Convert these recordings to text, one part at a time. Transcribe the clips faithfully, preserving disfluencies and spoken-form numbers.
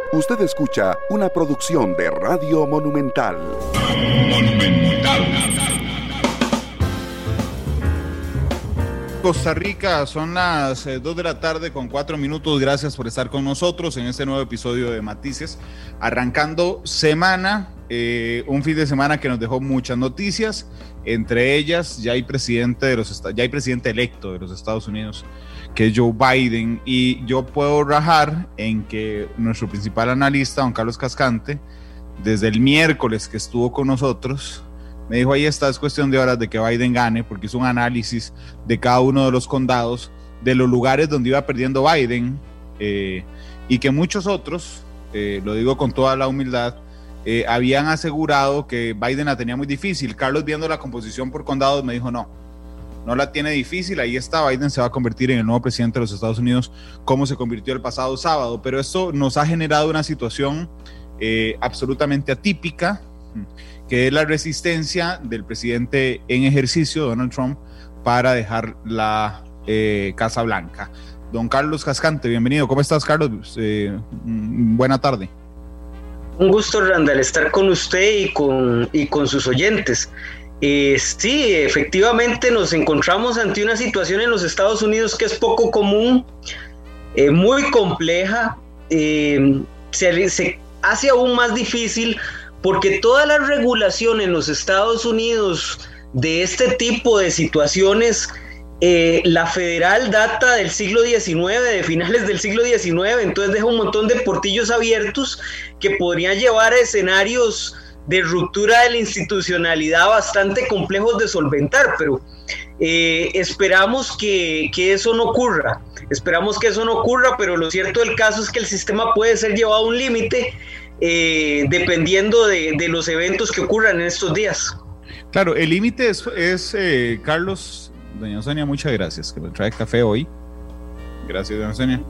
Usted escucha una producción de Radio Monumental. Monumental. Costa Rica, son las eh, dos de la tarde con cuatro minutos. Gracias por estar con nosotros en este nuevo episodio de Matices. Arrancando semana, eh, un fin de semana que nos dejó muchas noticias. Entre ellas, ya hay presidente de los ya hay presidente electo de los Estados Unidos, que es Joe Biden, y yo puedo rajar en que nuestro principal analista, don Carlos Cascante, desde el miércoles que estuvo con nosotros, me dijo, ahí está, es cuestión de horas de que Biden gane, porque hizo un análisis de cada uno de los condados, de los lugares donde iba perdiendo Biden, eh, y que muchos otros, eh, lo digo con toda la humildad, eh, habían asegurado que Biden la tenía muy difícil. Carlos, viendo la composición por condados, me dijo, no, no la tiene difícil, ahí está, Biden se va a convertir en el nuevo presidente de los Estados Unidos, como se convirtió el pasado sábado, pero esto nos ha generado una situación eh, absolutamente atípica, que es la resistencia del presidente en ejercicio, Donald Trump, para dejar la eh, Casa Blanca. Don Carlos Cascante, bienvenido. ¿Cómo estás, Carlos? Eh, buena tarde. Un gusto, Randall, estar con usted y con, y con sus oyentes. Eh, sí, efectivamente nos encontramos ante una situación en los Estados Unidos que es poco común, eh, muy compleja, eh, se, se hace aún más difícil porque toda la regulación en los Estados Unidos de este tipo de situaciones, eh, la federal data del siglo diecinueve, de finales del siglo diecinueve, entonces deja un montón de portillos abiertos que podrían llevar a escenarios de ruptura de la institucionalidad bastante complejos de solventar, pero eh, esperamos que, que eso no ocurra, esperamos que eso no ocurra, pero lo cierto del caso es que el sistema puede ser llevado a un límite eh, dependiendo de, de los eventos que ocurran en estos días. Claro, el límite es, es eh, Carlos, doña Sonia, muchas gracias, que me trae café hoy, gracias, doña Sonia,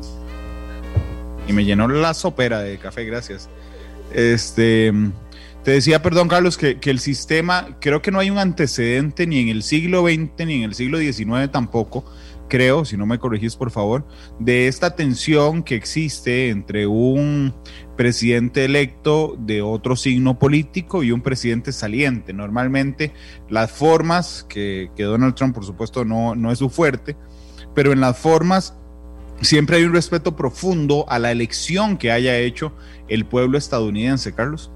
y me llenó la sopera de café, gracias. Este... Te decía, perdón, Carlos, que, que el sistema, creo que no hay un antecedente ni en el siglo veinte ni en el siglo diecinueve tampoco, creo, si no me corregís por favor, de esta tensión que existe entre un presidente electo de otro signo político y un presidente saliente. Normalmente las formas, que, que Donald Trump por supuesto no, no es su fuerte, pero en las formas siempre hay un respeto profundo a la elección que haya hecho el pueblo estadounidense, Carlos.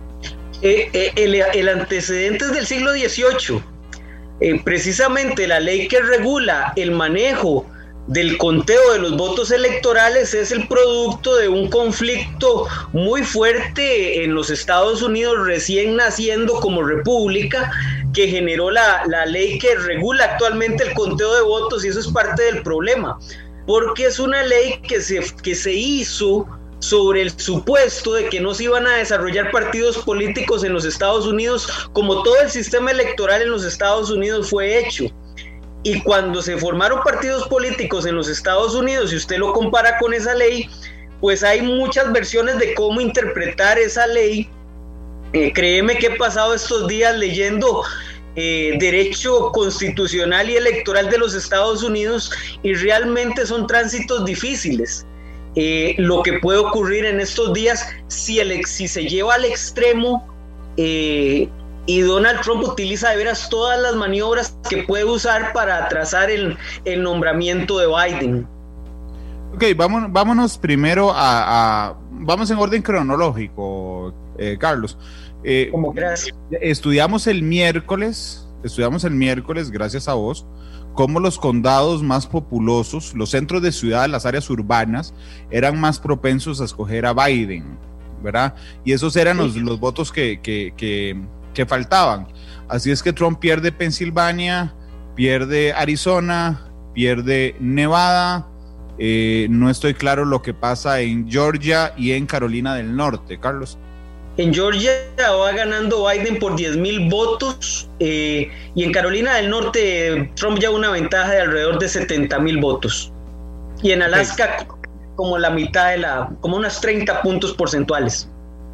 Eh, eh, el, el antecedente es del siglo dieciocho, eh, precisamente la ley que regula el manejo del conteo de los votos electorales es el producto de un conflicto muy fuerte en los Estados Unidos recién naciendo como república, que generó la, la ley que regula actualmente el conteo de votos, y eso es parte del problema, porque es una ley que se, que se hizo sobre el supuesto de que no se iban a desarrollar partidos políticos en los Estados Unidos, como todo el sistema electoral en los Estados Unidos fue hecho. Y cuando se formaron partidos políticos en los Estados Unidos, si usted lo compara con esa ley, pues hay muchas versiones de cómo interpretar esa ley. Eh, créeme que he pasado estos días leyendo eh, derecho constitucional y electoral de los Estados Unidos, y realmente son tránsitos difíciles. Eh, lo que puede ocurrir en estos días si, el, si se lleva al extremo eh, y Donald Trump utiliza de veras todas las maniobras que puede usar para atrasar el, el nombramiento de Biden. Ok, vámonos, vámonos primero a, a vamos en orden cronológico, eh, Carlos. Eh, Como gracias. Estudiamos el miércoles, estudiamos el miércoles, gracias a vos, cómo los condados más populosos, los centros de ciudad, las áreas urbanas, eran más propensos a escoger a Biden, ¿verdad? Y esos eran los, los votos que, que, que, que faltaban. Así es que Trump pierde Pensilvania, pierde Arizona, pierde Nevada, eh, no estoy claro lo que pasa en Georgia y en Carolina del Norte, Carlos. En Georgia va ganando Biden por diez mil votos, eh, y en Carolina del Norte Trump lleva una ventaja de alrededor de setenta mil votos. Y en Alaska okay. como la mitad de la, como unos treinta puntos porcentuales.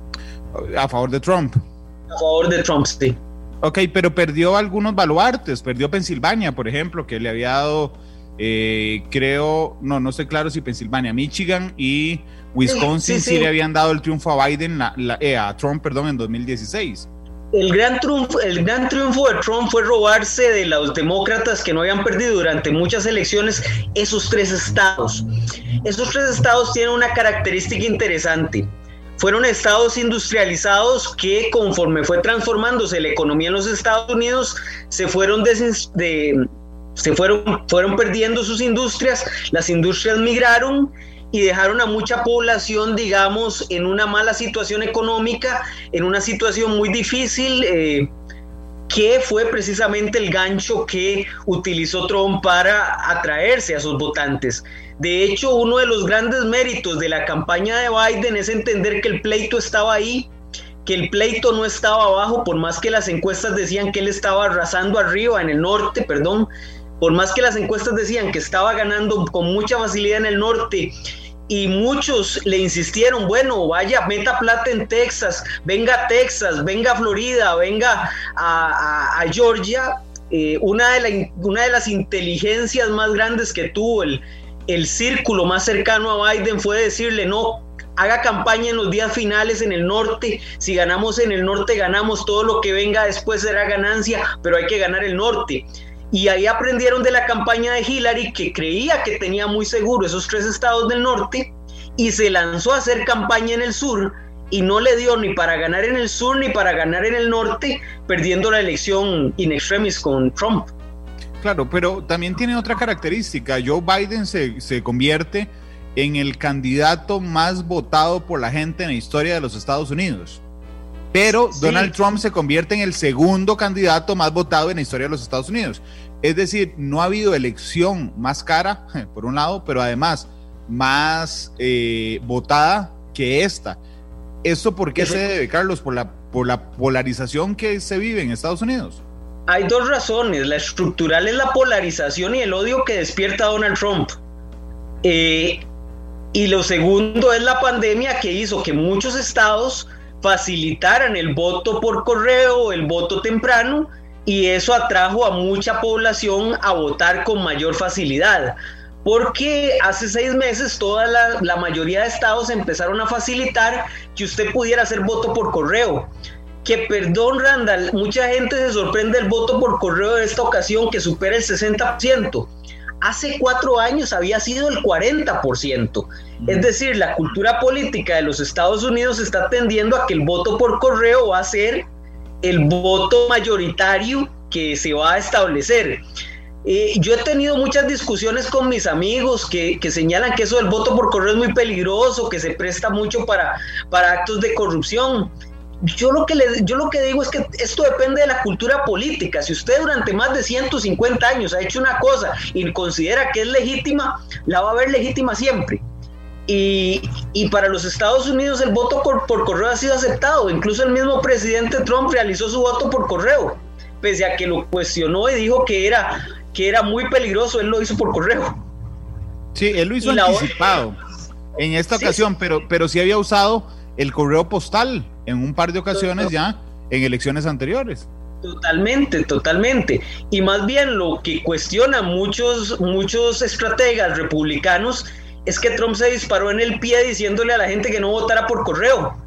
A favor de Trump. A favor de Trump, sí. Ok, pero perdió algunos baluartes, perdió Pensilvania, por ejemplo, que le había dado Eh, creo, no, no estoy claro si Pensilvania, Michigan y Wisconsin sí, sí, sí. sí le habían dado el triunfo a Biden, la, la, eh, a Trump, perdón, en dos mil dieciséis. El gran, triunfo, el gran triunfo de Trump fue robarse de los demócratas que no habían perdido durante muchas elecciones esos tres estados. Esos tres estados tienen una característica interesante. Fueron estados industrializados que, conforme fue transformándose la economía en los Estados Unidos, se fueron, des, de, se fueron, fueron perdiendo sus industrias, las industrias migraron y dejaron a mucha población, digamos, en una mala situación económica, en una situación muy difícil, eh, que fue precisamente el gancho que utilizó Trump para atraerse a sus votantes. De hecho, uno de los grandes méritos de la campaña de Biden es entender que el pleito estaba ahí, que el pleito no estaba abajo, por más que las encuestas decían que él estaba arrasando arriba en el norte, perdón, por más que las encuestas decían que estaba ganando con mucha facilidad en el norte, y muchos le insistieron, bueno, vaya, meta plata en Texas, venga a Texas, venga a Florida, venga a, a, a Georgia. Eh, una, de la, una de las inteligencias más grandes que tuvo el, el círculo más cercano a Biden fue decirle, no, haga campaña en los días finales en el norte, si ganamos en el norte ganamos, todo lo que venga después será ganancia, pero hay que ganar el norte. Y ahí aprendieron de la campaña de Hillary, que creía que tenía muy seguro esos tres estados del norte, y se lanzó a hacer campaña en el sur, y no le dio ni para ganar en el sur ni para ganar en el norte, perdiendo la elección in extremis con Trump. Claro, pero también tiene otra característica. Joe Biden se, se convierte en el candidato más votado por la gente en la historia de los Estados Unidos. Pero sí. Donald Trump se convierte en el segundo candidato más votado en la historia de los Estados Unidos. Es decir, no ha habido elección más cara, por un lado, pero además más eh, votada que esta. ¿Esto por qué se debe, Carlos? ¿Por la, por la polarización que se vive en Estados Unidos? Hay dos razones. La estructural es la polarización y el odio que despierta Donald Trump. Eh, y lo segundo es la pandemia, que hizo que muchos estados facilitaran el voto por correo, el voto temprano, y eso atrajo a mucha población a votar con mayor facilidad, porque hace seis meses toda la, la mayoría de estados empezaron a facilitar que usted pudiera hacer voto por correo, que perdón Randall, mucha gente se sorprende del voto por correo de esta ocasión, que supera el sesenta por ciento. Hace cuatro años había sido el cuarenta por ciento. Es decir, la cultura política de los Estados Unidos está tendiendo a que el voto por correo va a ser el voto mayoritario que se va a establecer. Eh, yo he tenido muchas discusiones con mis amigos que, que señalan que eso del voto por correo es muy peligroso, que se presta mucho para, para actos de corrupción. Yo lo, que le, yo lo que digo es que esto depende de la cultura política. Si usted durante más de ciento cincuenta años ha hecho una cosa y considera que es legítima, la va a ver legítima siempre. Y, y para los Estados Unidos el voto por, por correo ha sido aceptado. Incluso el mismo presidente Trump realizó su voto por correo, pese a que lo cuestionó y dijo que era, que era muy peligroso, él lo hizo por correo. Sí, él lo hizo y anticipado la... en esta sí, ocasión, sí. pero, pero sí había usado el correo postal en un par de ocasiones ya en elecciones anteriores. Totalmente, totalmente. Y más bien lo que cuestionan muchos, muchos estrategas republicanos es que Trump se disparó en el pie diciéndole a la gente que no votara por correo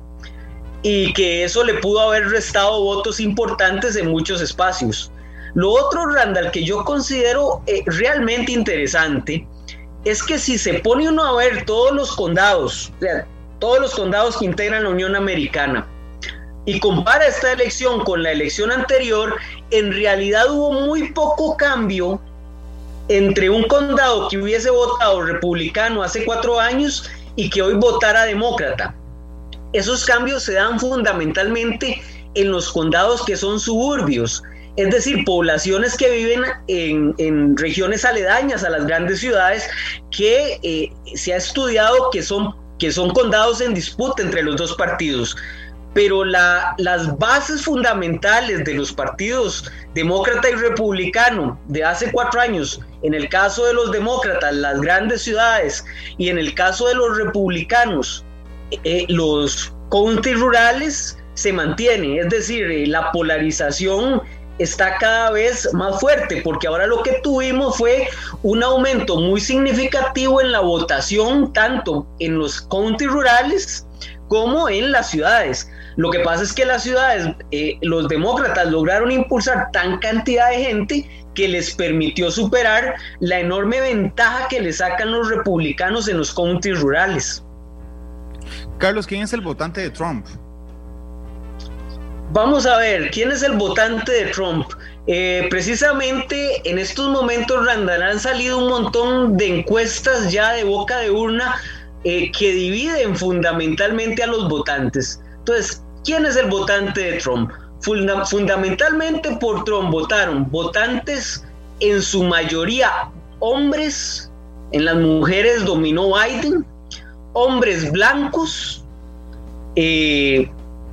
y que eso le pudo haber restado votos importantes en muchos espacios. Lo otro, Randall, que yo considero eh, realmente interesante es que si se pone uno a ver todos los condados, o sea, todos los condados que integran la Unión Americana, y compara esta elección con la elección anterior, en realidad hubo muy poco cambio entre un condado que hubiese votado republicano hace cuatro años y que hoy votara demócrata. Esos cambios se dan fundamentalmente en los condados que son suburbios, es decir, poblaciones que viven en, en regiones aledañas a las grandes ciudades, que eh, se ha estudiado que son que son condados en disputa entre los dos partidos, pero la, las bases fundamentales de los partidos demócrata y republicano de hace cuatro años, en el caso de los demócratas, las grandes ciudades, y en el caso de los republicanos, eh, los counties rurales, se mantiene, es decir, eh, la polarización está cada vez más fuerte, porque ahora lo que tuvimos fue un aumento muy significativo en la votación, tanto en los counties rurales como en las ciudades. Lo que pasa es que las ciudades, eh, los demócratas lograron impulsar tan cantidad de gente que les permitió superar la enorme ventaja que le sacan los republicanos en los counties rurales. Carlos, ¿quién es el votante de Trump? Vamos a ver, ¿quién es el votante de Trump? Eh, precisamente en estos momentos, Randall, han salido un montón de encuestas ya de boca de urna eh, que dividen fundamentalmente a los votantes. Entonces, ¿quién es el votante de Trump? Funda- fundamentalmente por Trump votaron votantes en su mayoría hombres, en las mujeres dominó Biden, hombres blancos, eh,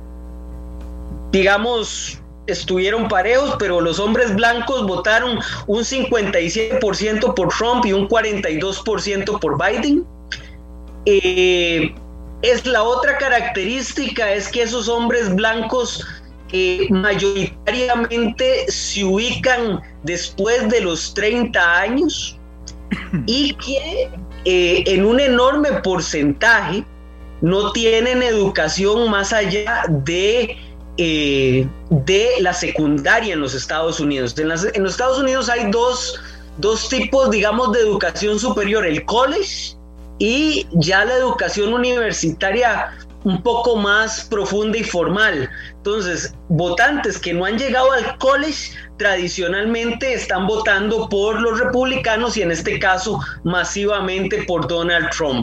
digamos, estuvieron parejos, pero los hombres blancos votaron un cincuenta y siete por ciento por Trump y un cuarenta y dos por ciento por Biden. Eh, es la otra característica, es que esos hombres blancos eh, mayoritariamente se ubican después de los treinta años y que eh, en un enorme porcentaje no tienen educación más allá de Eh, de la secundaria en los Estados Unidos. En, las, en los Estados Unidos hay dos, dos tipos, digamos, de educación superior, el college y ya la educación universitaria un poco más profunda y formal. Entonces, votantes que no han llegado al college tradicionalmente están votando por los republicanos y en este caso masivamente por Donald Trump.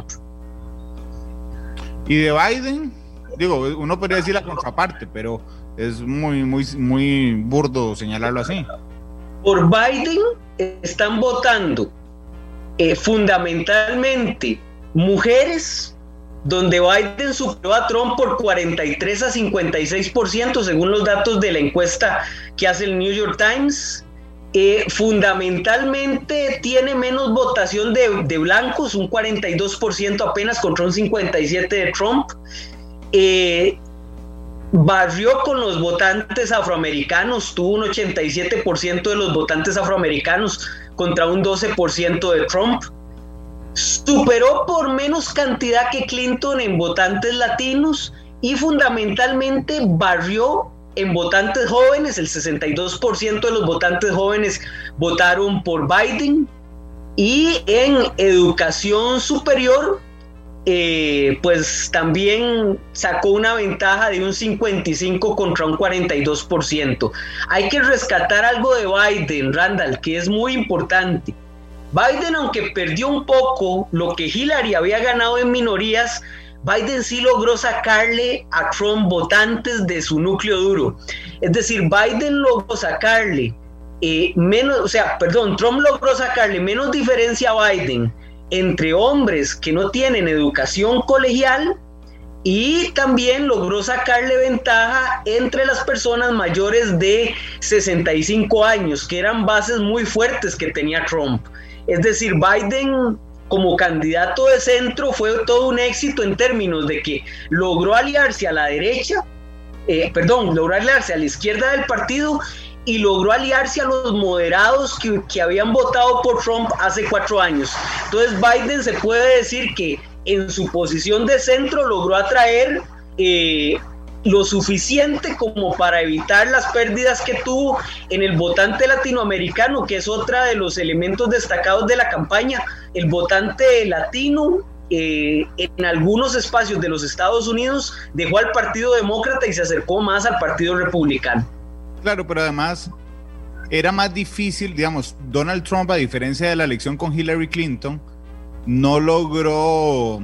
¿Y de Biden? Digo, uno podría decir la contraparte, pero es muy, muy, muy burdo señalarlo así. Por Biden están votando eh, fundamentalmente mujeres, donde Biden superó a Trump por cuarenta y tres a cincuenta y seis por ciento según los datos de la encuesta que hace el New York Times. Eh, fundamentalmente tiene menos votación de, de blancos, un cuarenta y dos por ciento apenas contra un cincuenta y siete por ciento de Trump. Eh, barrió con los votantes afroamericanos, tuvo un ochenta y siete por ciento de los votantes afroamericanos contra un doce por ciento de Trump. Superó por menos cantidad que Clinton en votantes latinos y fundamentalmente barrió en votantes jóvenes. El sesenta y dos por ciento de los votantes jóvenes votaron por Biden, y en educación superior Eh, pues también sacó una ventaja de un cincuenta y cinco contra un cuarenta y dos por ciento. Hay que rescatar algo de Biden, Randall, que es muy importante. Biden, aunque perdió un poco lo que Hillary había ganado en minorías, Biden sí logró sacarle a Trump votantes de su núcleo duro. Es decir, Biden logró sacarle eh, menos, o sea, perdón, Trump logró sacarle menos diferencia a Biden entre hombres que no tienen educación colegial, y también logró sacarle ventaja entre las personas mayores de sesenta y cinco años, que eran bases muy fuertes que tenía Trump. Es decir, Biden como candidato de centro fue todo un éxito en términos de que logró aliarse a la derecha, eh, perdón, logró aliarse a la izquierda del partido y logró aliarse a los moderados que, que habían votado por Trump hace cuatro años. Entonces Biden se puede decir que en su posición de centro logró atraer eh, lo suficiente como para evitar las pérdidas que tuvo en el votante latinoamericano, que es otra de los elementos destacados de la campaña. El votante latino eh, en algunos espacios de los Estados Unidos dejó al Partido Demócrata y se acercó más al Partido Republicano. Claro, pero además era más difícil, digamos, Donald Trump, a diferencia de la elección con Hillary Clinton, no logró,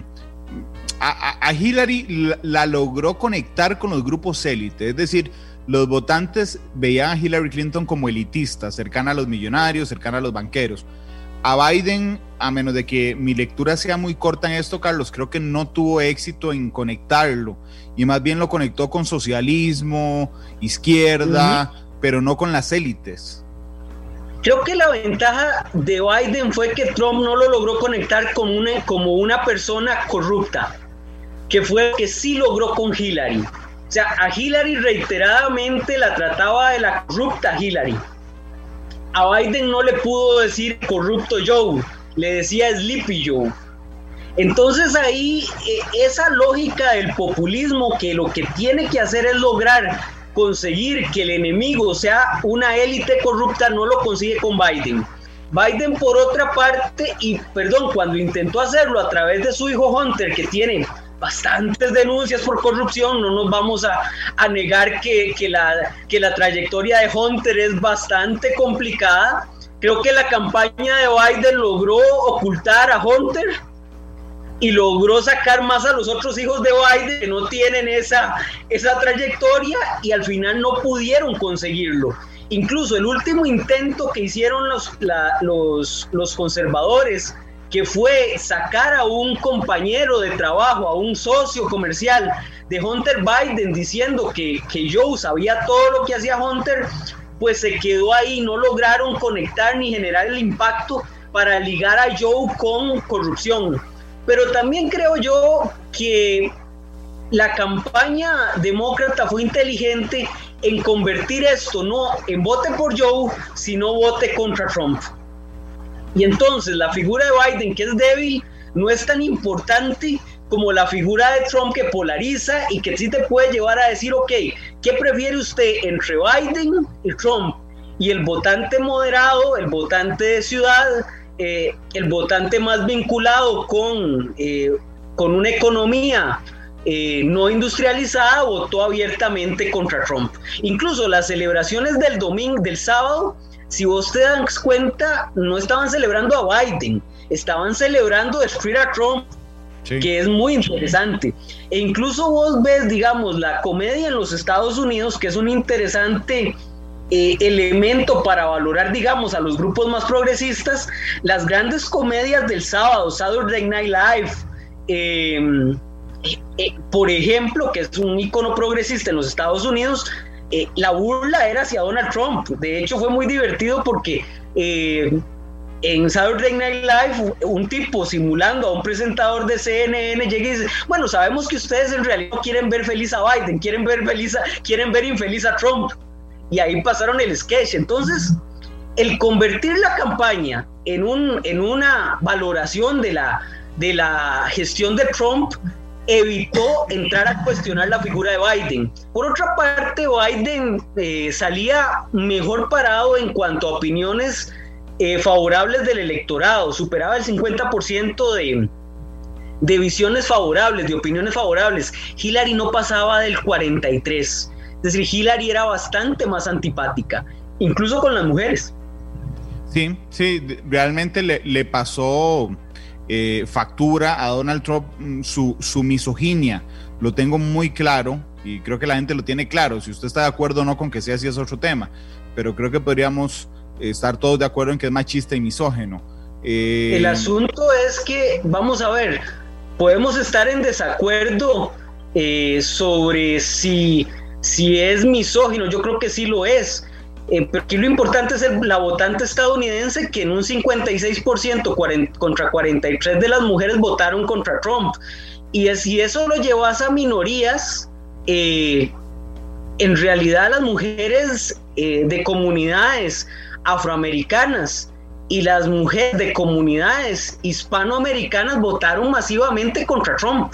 a, a Hillary la, la logró conectar con los grupos élite, es decir, los votantes veían a Hillary Clinton como elitista, cercana a los millonarios, cercana a los banqueros. A Biden, a menos de que mi lectura sea muy corta en esto, Carlos, creo que no tuvo éxito en conectarlo, y más bien lo conectó con socialismo, izquierda, uh-huh. pero no con las élites. Creo que la ventaja de Biden fue que Trump no lo logró conectar como una, como una persona corrupta, que fue que sí logró con Hillary. O sea, a Hillary reiteradamente la trataba de la corrupta Hillary. A Biden no le pudo decir corrupto Joe, le decía Sleepy Joe. Entonces ahí eh, esa lógica del populismo, que lo que tiene que hacer es lograr conseguir que el enemigo sea una élite corrupta, no lo consigue con Biden. Biden, por otra parte, y perdón, cuando intentó hacerlo a través de su hijo Hunter, que tiene bastantes denuncias por corrupción, no nos vamos a, a negar que, que, la, que la trayectoria de Hunter es bastante complicada. Creo que la campaña de Biden logró ocultar a Hunter y logró sacar más a los otros hijos de Biden que no tienen esa, esa trayectoria, y al final no pudieron conseguirlo. Incluso el último intento que hicieron los, la, los, los conservadores, que fue sacar a un compañero de trabajo, a un socio comercial de Hunter Biden, diciendo que, que Joe sabía todo lo que hacía Hunter, pues se quedó ahí, no lograron conectar ni generar el impacto para ligar a Joe con corrupción. Pero también creo yo que la campaña demócrata fue inteligente en convertir esto no en vote por Joe, sino vote contra Trump. Y entonces la figura de Biden, que es débil, no es tan importante como la figura de Trump, que polariza y que sí te puede llevar a decir, ok, ¿qué prefiere usted entre Biden y Trump? Y el votante moderado, el votante de ciudad, eh, el votante más vinculado con, eh, con una economía Eh, no industrializada, votó abiertamente contra Trump. Incluso las celebraciones del domingo, del sábado, si vos te das cuenta, no estaban celebrando a Biden, estaban celebrando destruir a Trump, sí, que es muy interesante. E incluso vos ves, digamos, la comedia en los Estados Unidos, que es un interesante eh, elemento para valorar, digamos, a los grupos más progresistas. Las grandes comedias del sábado, Saturday Night Live, eh, Eh, por ejemplo, que es un ícono progresista en los Estados Unidos, eh, la burla era hacia Donald Trump. De hecho, fue muy divertido porque eh, en Saturday Night Live un tipo simulando a un presentador de C N N llega y dice, bueno, sabemos que ustedes en realidad no quieren ver feliz a Biden, quieren ver, feliz a, quieren ver infeliz a Trump. Y ahí pasaron el sketch. Entonces, el convertir la campaña en, un, en una valoración de la, de la gestión de Trump evitó entrar a cuestionar la figura de Biden. Por otra parte, Biden eh, salía mejor parado en cuanto a opiniones eh, favorables del electorado, superaba el cincuenta por ciento de, de visiones favorables, de opiniones favorables. Hillary no pasaba del cuarenta y tres por ciento, es decir, Hillary era bastante más antipática, incluso con las mujeres. Sí, sí, realmente le, le pasó Eh, factura a Donald Trump su, su misoginia. Lo tengo muy claro y creo que la gente lo tiene claro. Si usted está de acuerdo o no con que sea así es otro tema, pero creo que podríamos estar todos de acuerdo en que es machista y misógeno. Eh... El asunto es que, vamos a ver, podemos estar en desacuerdo eh, sobre si, si es misógino. Yo creo que sí lo es. Eh, pero aquí lo importante es el, la votante estadounidense, que en un cincuenta y seis por ciento cuarenta, contra cuarenta y tres por ciento de las mujeres votaron contra Trump. Y si eso lo llevas a minorías, eh, en realidad las mujeres eh, de comunidades afroamericanas y las mujeres de comunidades hispanoamericanas votaron masivamente contra Trump.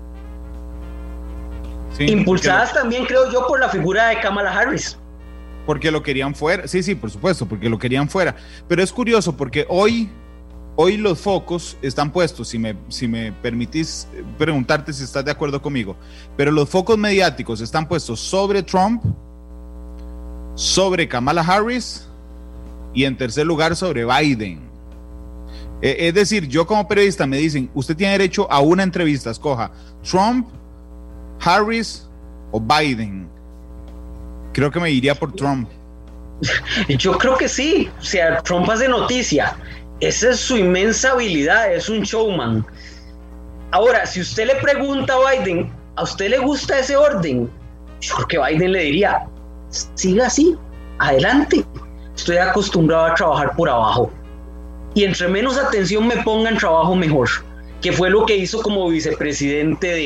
Sí, impulsadas lo... también, creo yo, por la figura de Kamala Harris. Porque lo querían fuera, sí, sí, por supuesto, porque lo querían fuera. Pero es curioso porque hoy, hoy los focos están puestos, si me, si me permitís preguntarte si estás de acuerdo conmigo, pero los focos mediáticos están puestos sobre Trump, sobre Kamala Harris y en tercer lugar sobre Biden. Eh, es decir, yo como periodista me dicen, usted tiene derecho a una entrevista, escoja Trump, Harris o Biden. Creo que me iría por Trump. Yo creo que sí. O sea, Trump hace noticia. Esa es su inmensa habilidad, es un showman. Ahora, si usted le pregunta a Biden, ¿a usted le gusta ese orden? Yo creo que Biden le diría, siga así, adelante. Estoy acostumbrado a trabajar por abajo. Y entre menos atención me pongan, trabajo mejor. Que fue lo que hizo como vicepresidente de,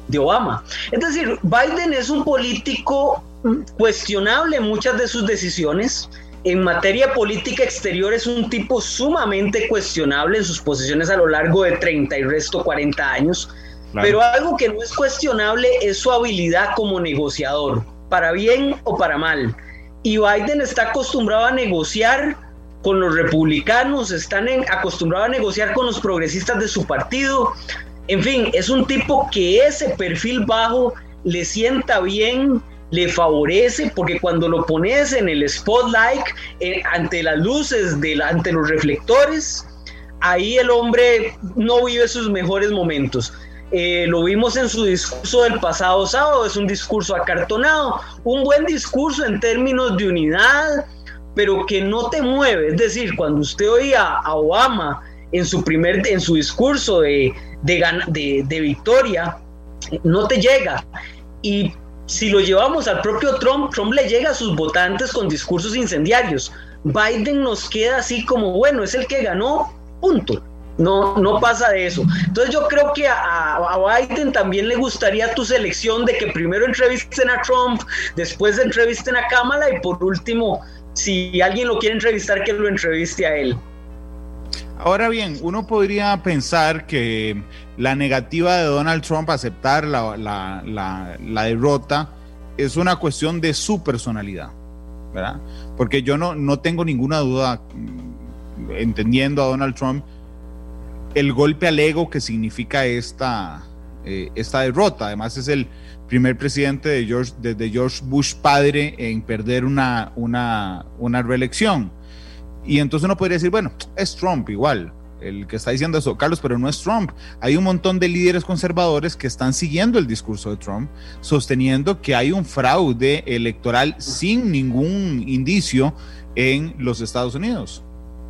de Obama. Es decir, Biden es un político cuestionable en muchas de sus decisiones. En materia política exterior es un tipo sumamente cuestionable en sus posiciones a lo largo de treinta y resto cuarenta años. Claro. Pero algo que no es cuestionable es su habilidad como negociador, para bien o para mal. Y Biden está acostumbrado a negociar con los republicanos, están en, acostumbrado a negociar con los progresistas de su partido. En fin, es un tipo que ese perfil bajo le sienta bien, le favorece, porque cuando lo pones en el spotlight, eh, ante las luces, de la, ante los reflectores, ahí el hombre no vive sus mejores momentos. Eh, lo vimos en su discurso del pasado sábado, es un discurso acartonado, un buen discurso en términos de unidad, pero que no te mueve. Es decir, cuando usted oía a Obama en su primer, en su discurso de, de, de, de victoria, no te llega. Y si lo llevamos al propio Trump, Trump le llega a sus votantes con discursos incendiarios. Biden nos queda así como, bueno, es el que ganó, punto. No, no pasa de eso. Entonces yo creo que a, a Biden también le gustaría tu selección de que primero entrevisten a Trump, después entrevisten a Kamala y por último, si alguien lo quiere entrevistar, que lo entreviste a él. Ahora bien, uno podría pensar que la negativa de Donald Trump a aceptar la, la, la, la derrota es una cuestión de su personalidad, ¿verdad? Porque yo no, no tengo ninguna duda, entendiendo a Donald Trump, el golpe al ego que significa esta, eh, esta derrota. Además es el primer presidente de George, desde George Bush padre en perder una, una, una reelección. Y entonces uno podría decir, bueno, es Trump igual, el que está diciendo eso, Carlos, pero no es Trump. Hay un montón de líderes conservadores que están siguiendo el discurso de Trump, sosteniendo que hay un fraude electoral sin ningún indicio en los Estados Unidos.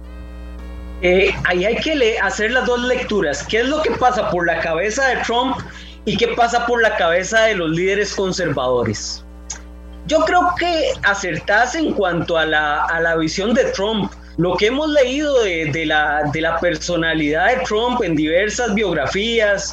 Eh, ahí hay que le- hacer las dos lecturas. ¿Qué es lo que pasa por la cabeza de Trump y qué pasa por la cabeza de los líderes conservadores? Yo creo que acertás en cuanto a la, a la visión de Trump. Lo que hemos leído de, de, la, de la personalidad de Trump en diversas biografías,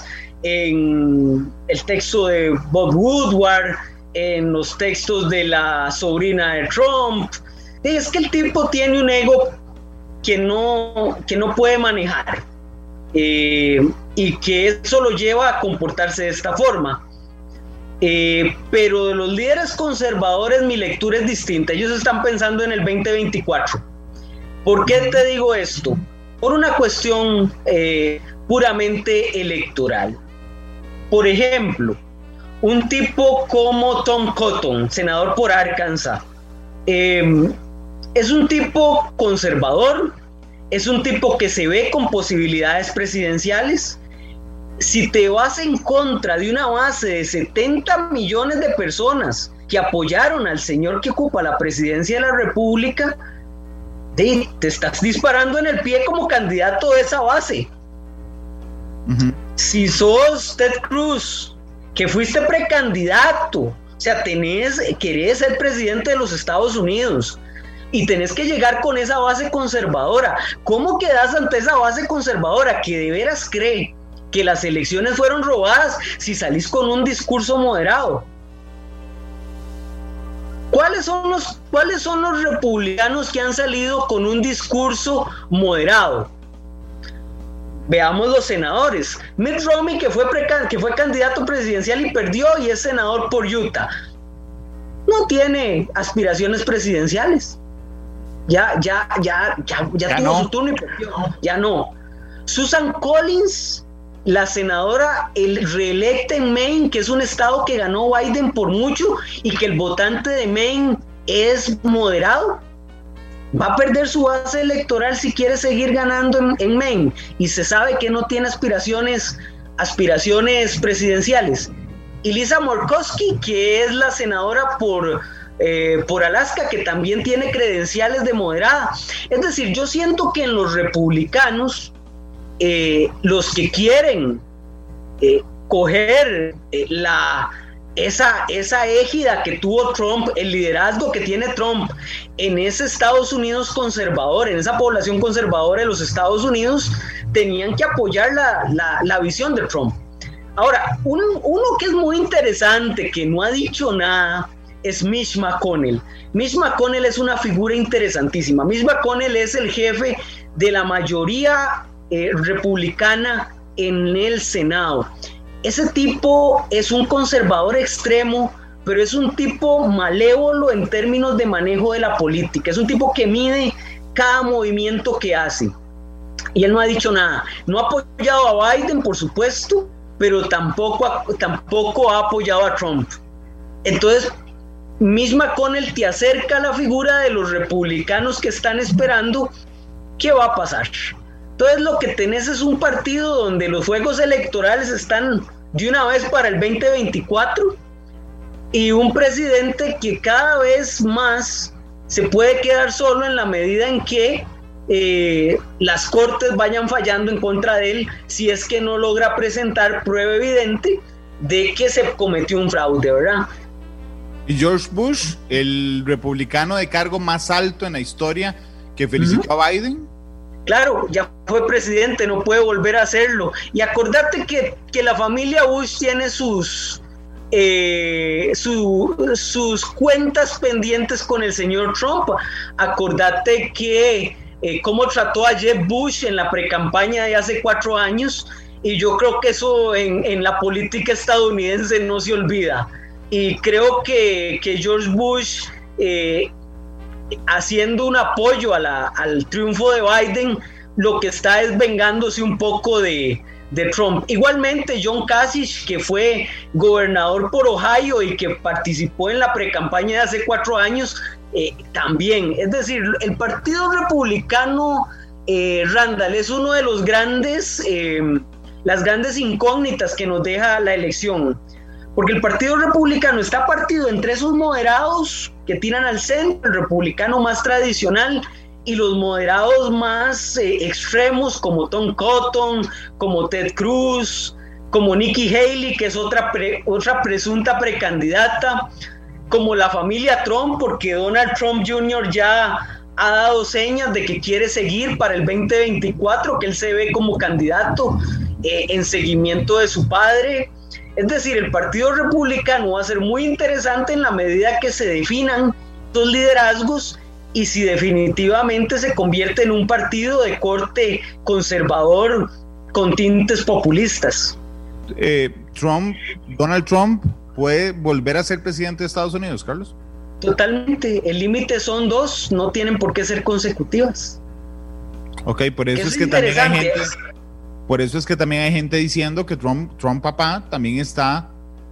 en el texto de Bob Woodward, en los textos de la sobrina de Trump, es que el tipo tiene un ego que no, que no puede manejar, eh, y que eso lo lleva a comportarse de esta forma. Eh, pero de los líderes conservadores mi lectura es distinta. Ellos están pensando en el veinte veinticuatro. ¿Por qué te digo esto? Por una cuestión eh, puramente electoral. Por ejemplo, un tipo como Tom Cotton, senador por Arkansas, eh, es un tipo conservador, es un tipo que se ve con posibilidades presidenciales. Si te vas en contra de una base de setenta millones de personas que apoyaron al señor que ocupa la presidencia de la República, te, te estás disparando en el pie como candidato de esa base. Uh-huh. Si sos Ted Cruz, que fuiste precandidato, o sea, tenés, querés ser presidente de los Estados Unidos y tenés que llegar con esa base conservadora, ¿cómo quedás ante esa base conservadora que de veras cree que las elecciones fueron robadas si salís con un discurso moderado? ¿Cuáles son los, cuáles son los republicanos que han salido con un discurso moderado? Veamos los senadores. Mitt Romney, que fue, precan- que fue candidato presidencial y perdió, y es senador por Utah, no tiene aspiraciones presidenciales. Ya, ya, ya, ya, ya, ya tuvo no. su turno y perdió. Ya no. Susan Collins, la senadora el reelecta en Maine, que es un estado que ganó Biden por mucho y que el votante de Maine es moderado, va a perder su base electoral si quiere seguir ganando en, en Maine, y se sabe que no tiene aspiraciones, aspiraciones presidenciales. Y Lisa Murkowski, que es la senadora por, eh, por Alaska, que también tiene credenciales de moderada. Es decir, yo siento que en los republicanos, Eh, los que quieren eh, coger eh, la, esa, esa égida que tuvo Trump, el liderazgo que tiene Trump en ese Estados Unidos conservador, en esa población conservadora de los Estados Unidos, tenían que apoyar la, la, la visión de Trump. Ahora, un, uno que es muy interesante, que no ha dicho nada, es Mitch McConnell. Mitch McConnell es una figura interesantísima. Mitch McConnell es el jefe de la mayoría eh, republicana en el Senado. Ese tipo es un conservador extremo, pero es un tipo malévolo en términos de manejo de la política. Es un tipo que mide cada movimiento que hace. Y él no ha dicho nada. No ha apoyado a Biden, por supuesto, pero tampoco, tampoco ha apoyado a Trump. Entonces, Mitch McConnell te acerca a la figura de los republicanos que están esperando qué va a pasar. Entonces, lo que tenés es un partido donde los juegos electorales están de una vez para el veinte veinticuatro y un presidente que cada vez más se puede quedar solo en la medida en que eh, las cortes vayan fallando en contra de él si es que no logra presentar prueba evidente de que se cometió un fraude, ¿verdad? Y George Bush, el republicano de cargo más alto en la historia que felicitó uh-huh. a Biden. Claro, ya fue presidente, no puede volver a hacerlo. Y acordate que, que la familia Bush tiene sus, eh, su, sus cuentas pendientes con el señor Trump. Acordate que eh, cómo trató a Jeb Bush en la precampaña de hace cuatro años, y yo creo que eso en, en la política estadounidense no se olvida. Y creo que, que George Bush, eh, haciendo un apoyo a la, al triunfo de Biden, lo que está es vengándose un poco de, de Trump. Igualmente, John Kasich, que fue gobernador por Ohio y que participó en la precampaña de hace cuatro años, eh, también. Es decir, el Partido Republicano, eh, Randall, es uno de los grandes, eh, las grandes incógnitas que nos deja la elección. Porque el Partido Republicano está partido entre esos moderados que tiran al centro, el republicano más tradicional, y los moderados más eh, extremos como Tom Cotton, como Ted Cruz, como Nikki Haley, que es otra, pre, otra presunta precandidata, como la familia Trump, porque Donald Trump junior ya ha dado señas de que quiere seguir para el veinte veinticuatro, que él se ve como candidato eh, en seguimiento de su padre. Es decir, el Partido Republicano va a ser muy interesante en la medida que se definan estos liderazgos y si definitivamente se convierte en un partido de corte conservador con tintes populistas. Eh, Trump, Donald Trump puede volver a ser presidente de Estados Unidos, Carlos. Totalmente. El límite son dos, no tienen por qué ser consecutivas. Ok, por eso, eso es que también hay gente... Por eso es que también hay gente diciendo que Trump, Trump papá también está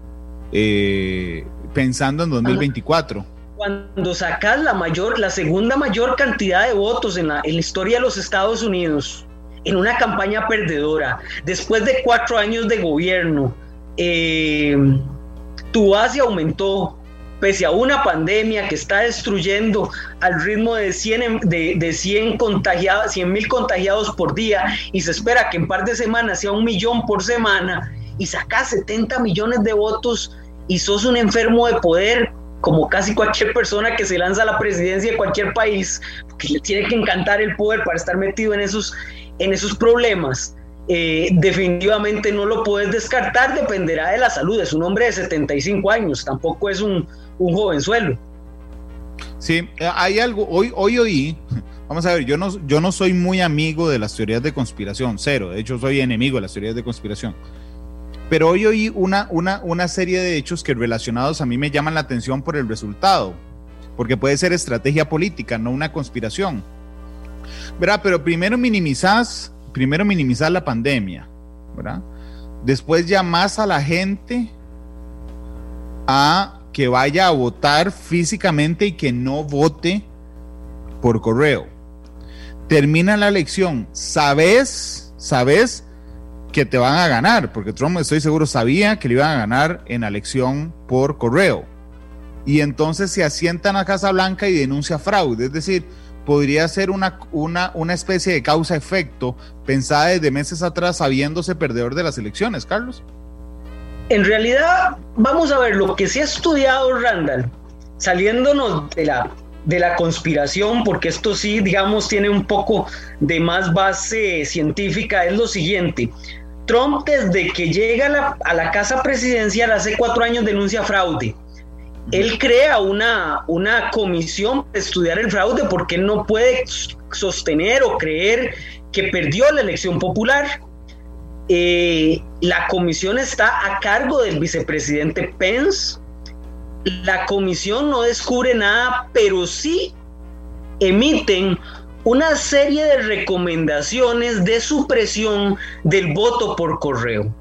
eh, pensando en dos mil veinticuatro. Cuando sacas la mayor, la segunda mayor cantidad de votos en la, en la historia de los Estados Unidos, en una campaña perdedora, después de cuatro años de gobierno, eh, tu base aumentó, pese a una pandemia que está destruyendo al ritmo de cien, de, de cien contagiados, cien mil contagiados por día, y se espera que en par de semanas sea un millón por semana, y sacas setenta millones de votos y sos un enfermo de poder, como casi cualquier persona que se lanza a la presidencia de cualquier país, porque le tiene que encantar el poder para estar metido en esos, en esos problemas. Eh, definitivamente no lo puedes descartar, dependerá de la salud. Es un hombre de setenta y cinco años, tampoco es un, un jovenzuelo. Sí, hay algo, hoy, hoy oí, vamos a ver, yo no, yo no soy muy amigo de las teorías de conspiración, cero, de hecho soy enemigo de las teorías de conspiración, pero hoy oí una, una, una serie de hechos que relacionados a mí me llaman la atención por el resultado, porque puede ser estrategia política, no una conspiración, ¿verdad? Pero primero minimizás Primero minimizar la pandemia, ¿verdad? Después llamás a la gente a que vaya a votar físicamente y que no vote por correo. Termina la elección, sabes, sabes que te van a ganar, porque Trump, estoy seguro, sabía que le iban a ganar en la elección por correo. Y entonces se asientan a Casa Blanca y denuncia fraude, es decir, podría ser una, una, una especie de causa-efecto pensada desde meses atrás, sabiéndose perdedor de las elecciones, Carlos. En realidad, vamos a ver, lo que se ha estudiado, Randall, saliéndonos de la, de la conspiración, porque esto sí, digamos, tiene un poco de más base científica, es lo siguiente. Trump, desde que llega a la, a la casa presidencial hace cuatro años, denuncia fraude. Él crea una, una comisión para estudiar el fraude porque él no puede sostener o creer que perdió la elección popular. Eh, la comisión está a cargo del vicepresidente Pence. La comisión no descubre nada, pero sí emiten una serie de recomendaciones de supresión del voto por correo.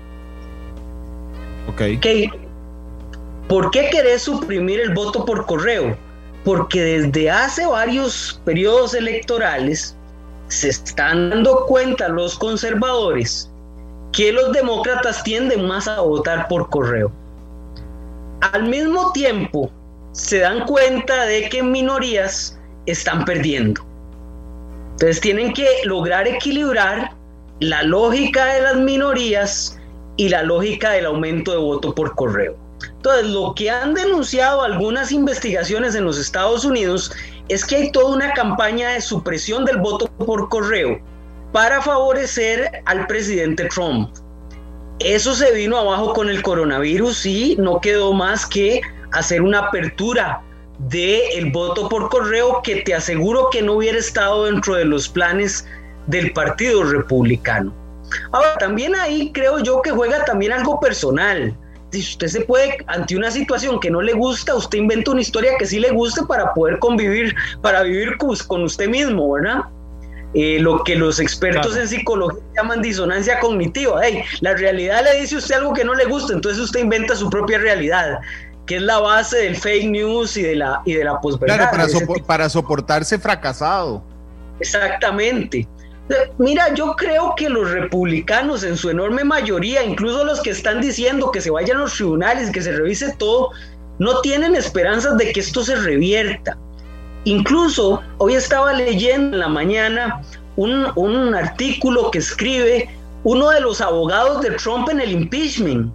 Ok. Okay. ¿Por qué querés suprimir el voto por correo? Porque desde hace varios periodos electorales se están dando cuenta los conservadores que los demócratas tienden más a votar por correo. Al mismo tiempo, se dan cuenta de que minorías están perdiendo. Entonces tienen que lograr equilibrar la lógica de las minorías y la lógica del aumento de voto por correo. Entonces, lo que han denunciado algunas investigaciones en los Estados Unidos es que hay toda una campaña de supresión del voto por correo para favorecer al presidente Trump. Eso se vino abajo con el coronavirus y no quedó más que hacer una apertura del voto por correo que te aseguro que no hubiera estado dentro de los planes del Partido Republicano. Ahora, también ahí creo yo que juega también algo personal. Si usted se puede, ante una situación que no le gusta, usted inventa una historia que sí le guste para poder convivir, para vivir con usted mismo, ¿verdad? Eh, lo que los expertos claro. en psicología llaman disonancia cognitiva. Hey, la realidad le dice a usted algo que no le gusta, entonces usted inventa su propia realidad, que es la base del fake news y de la, y de la posverdad. Claro, para, sopor- para soportarse fracasado. Exactamente. Mira, yo creo que los republicanos en su enorme mayoría, incluso los que están diciendo que se vayan a los tribunales y que se revise todo, no tienen esperanzas de que esto se revierta. Incluso hoy estaba leyendo en la mañana un, un artículo que escribe uno de los abogados de Trump en el impeachment.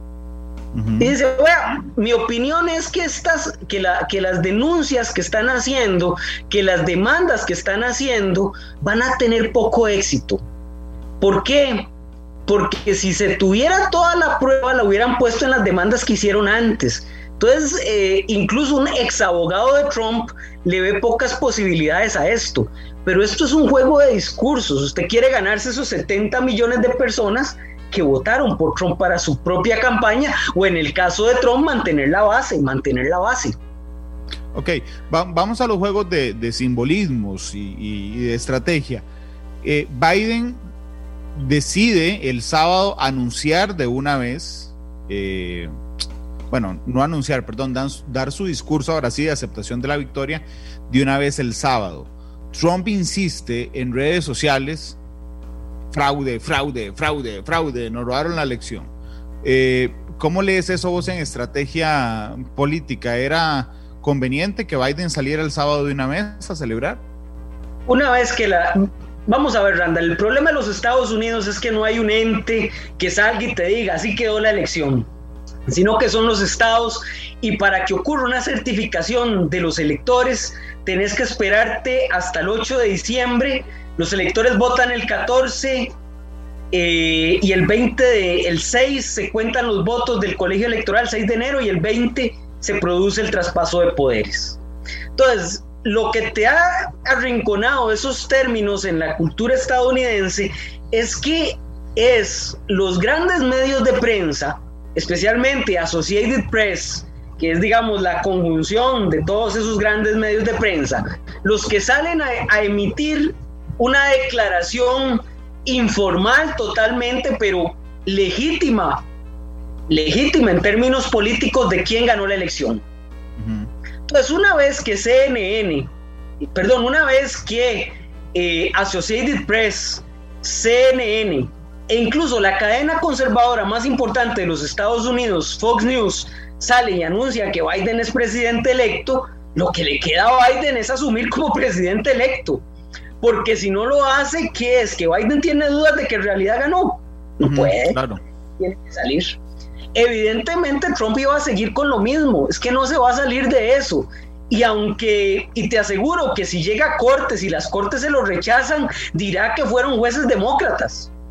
Uh-huh. Y dice, bueno, mi opinión es que estas, que, la, que las denuncias que están haciendo, que las demandas que están haciendo van a tener poco éxito. ¿Por qué? Porque si se tuviera toda la prueba, la hubieran puesto en las demandas que hicieron antes. Entonces, eh, incluso un ex abogado de Trump le ve pocas posibilidades a esto. Pero esto es un juego de discursos. Usted quiere ganarse esos setenta millones de personas que votaron por Trump para su propia campaña, o en el caso de Trump, mantener la base, mantener la base. Ok, va, vamos a los juegos de, de simbolismos y, y, y de estrategia. Eh, Biden decide el sábado anunciar de una vez, eh, bueno, no anunciar, perdón, dan, dar su discurso ahora sí de aceptación de la victoria de una vez el sábado. Trump insiste en redes sociales: fraude, fraude, fraude, fraude, nos robaron la elección. Eh, ¿Cómo lees eso vos en estrategia política? ¿Era conveniente que Biden saliera el sábado de una vez a celebrar? Una vez que la... Vamos a ver, Randall, el problema de los Estados Unidos es que no hay un ente que salga y te diga, así quedó la elección, sino que son los estados, y para que ocurra una certificación de los electores, tenés que esperarte hasta el ocho de diciembre. Los electores votan el catorce eh, y el veinte de, el seis se cuentan los votos del colegio electoral, seis de enero, y el veinte se produce el traspaso de poderes. Entonces, lo que te ha arrinconado esos términos en la cultura estadounidense es que es los grandes medios de prensa, especialmente Associated Press, que es, digamos, la conjunción de todos esos grandes medios de prensa, los que salen a, a emitir una declaración informal totalmente, pero legítima, legítima en términos políticos de quién ganó la elección. Uh-huh. Entonces, una vez que C N N, perdón, una vez que eh, Associated Press, C N N e incluso la cadena conservadora más importante de los Estados Unidos, Fox News, sale y anuncia que Biden es presidente electo, lo que le queda a Biden es asumir como presidente electo. Porque si no lo hace, ¿qué es? ¿Que Biden tiene dudas de que en realidad ganó? No uh-huh, puede, claro. Tiene que salir. Evidentemente Trump iba a seguir con lo mismo, es que no se va a salir de eso. Y aunque, y te aseguro que si llega a cortes y las cortes se lo rechazan, dirá que fueron jueces demócratas.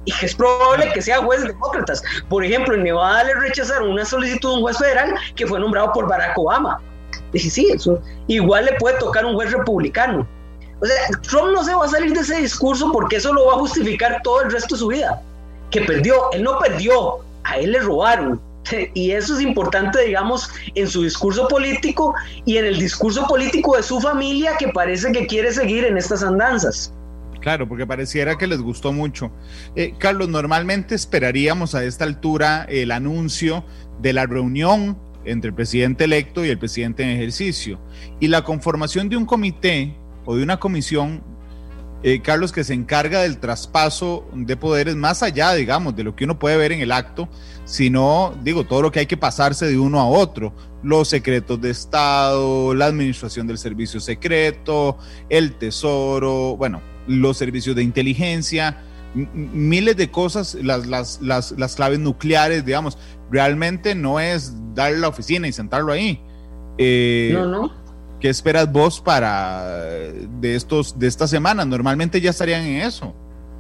y que es probable que sean jueces demócratas. Por ejemplo, en Nevada le rechazaron una solicitud de un juez federal que fue nombrado por Barack Obama. Dije, sí, eso igual le puede tocar a un juez republicano. O sea, Trump no se va a salir de ese discurso porque eso lo va a justificar todo el resto de su vida. Que perdió, él no perdió, a él le robaron. Y eso es importante, digamos, en su discurso político y en el discurso político de su familia, que parece que quiere seguir en estas andanzas. Claro, porque pareciera que les gustó mucho. Eh, Carlos, normalmente esperaríamos a esta altura el anuncio de la reunión entre el presidente electo y el presidente en ejercicio y la conformación de un comité o de una comisión, eh, Carlos, que se encarga del traspaso de poderes más allá, digamos, de lo que uno puede ver en el acto, sino, digo, todo lo que hay que pasarse de uno a otro, los secretos de Estado, la administración del servicio secreto, el tesoro, bueno, los servicios de inteligencia, m- miles de cosas, las, las, las, las claves nucleares, digamos. Realmente no es dar la oficina y sentarlo ahí. Eh, no, no. ¿Qué esperas vos para de estos de esta semana? Normalmente ya estarían en eso.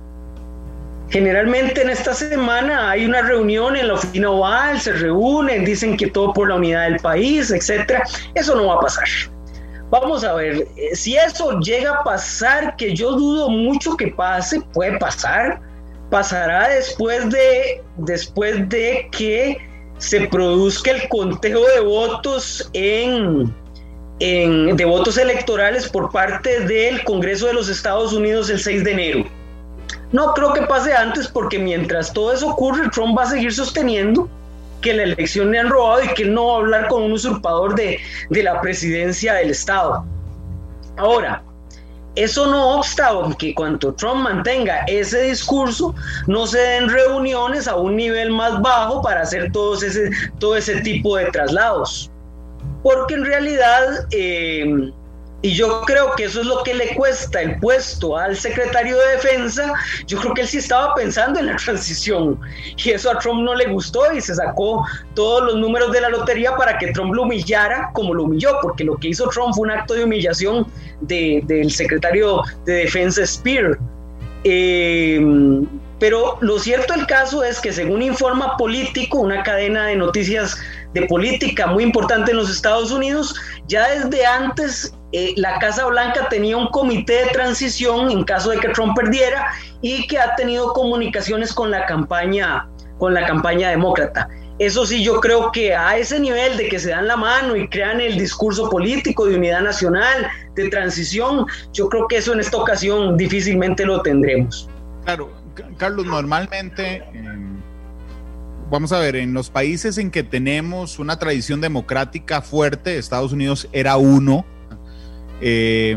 Generalmente en esta semana hay una reunión en la oficina oval, se reúnen, dicen que todo por la unidad del país, etcétera. Eso no va a pasar. Vamos a ver, si eso llega a pasar, que yo dudo mucho que pase, puede pasar, pasará después de, después de que se produzca el conteo de votos en, en, de votos electorales por parte del Congreso de los Estados Unidos el seis de enero. No creo que pase antes, porque mientras todo eso ocurre, Trump va a seguir sosteniendo que la elección le han robado y que él no va a hablar con un usurpador de, de la presidencia del Estado. Ahora, eso no obsta que cuando Trump mantenga ese discurso, no se den reuniones a un nivel más bajo para hacer todos ese, todo ese tipo de traslados. Porque en realidad, eh, y yo creo que eso es lo que le cuesta el puesto al secretario de Defensa, yo creo que él sí estaba pensando en la transición, y eso a Trump no le gustó y se sacó todos los números de la lotería para que Trump lo humillara como lo humilló, porque lo que hizo Trump fue un acto de humillación de, del secretario de Defensa Speer. Eh, pero lo cierto del caso es que, según informa Político, una cadena de noticias de política muy importante en los Estados Unidos, ya desde antes eh, la Casa Blanca tenía un comité de transición en caso de que Trump perdiera, y que ha tenido comunicaciones con la campaña, con la campaña demócrata. Eso sí, yo creo que a ese nivel de que se dan la mano y crean el discurso político de unidad nacional, de transición, yo creo que eso en esta ocasión difícilmente lo tendremos. Claro, Carlos, normalmente, eh, vamos a ver, en los países en que tenemos una tradición democrática fuerte, Estados Unidos era uno, eh,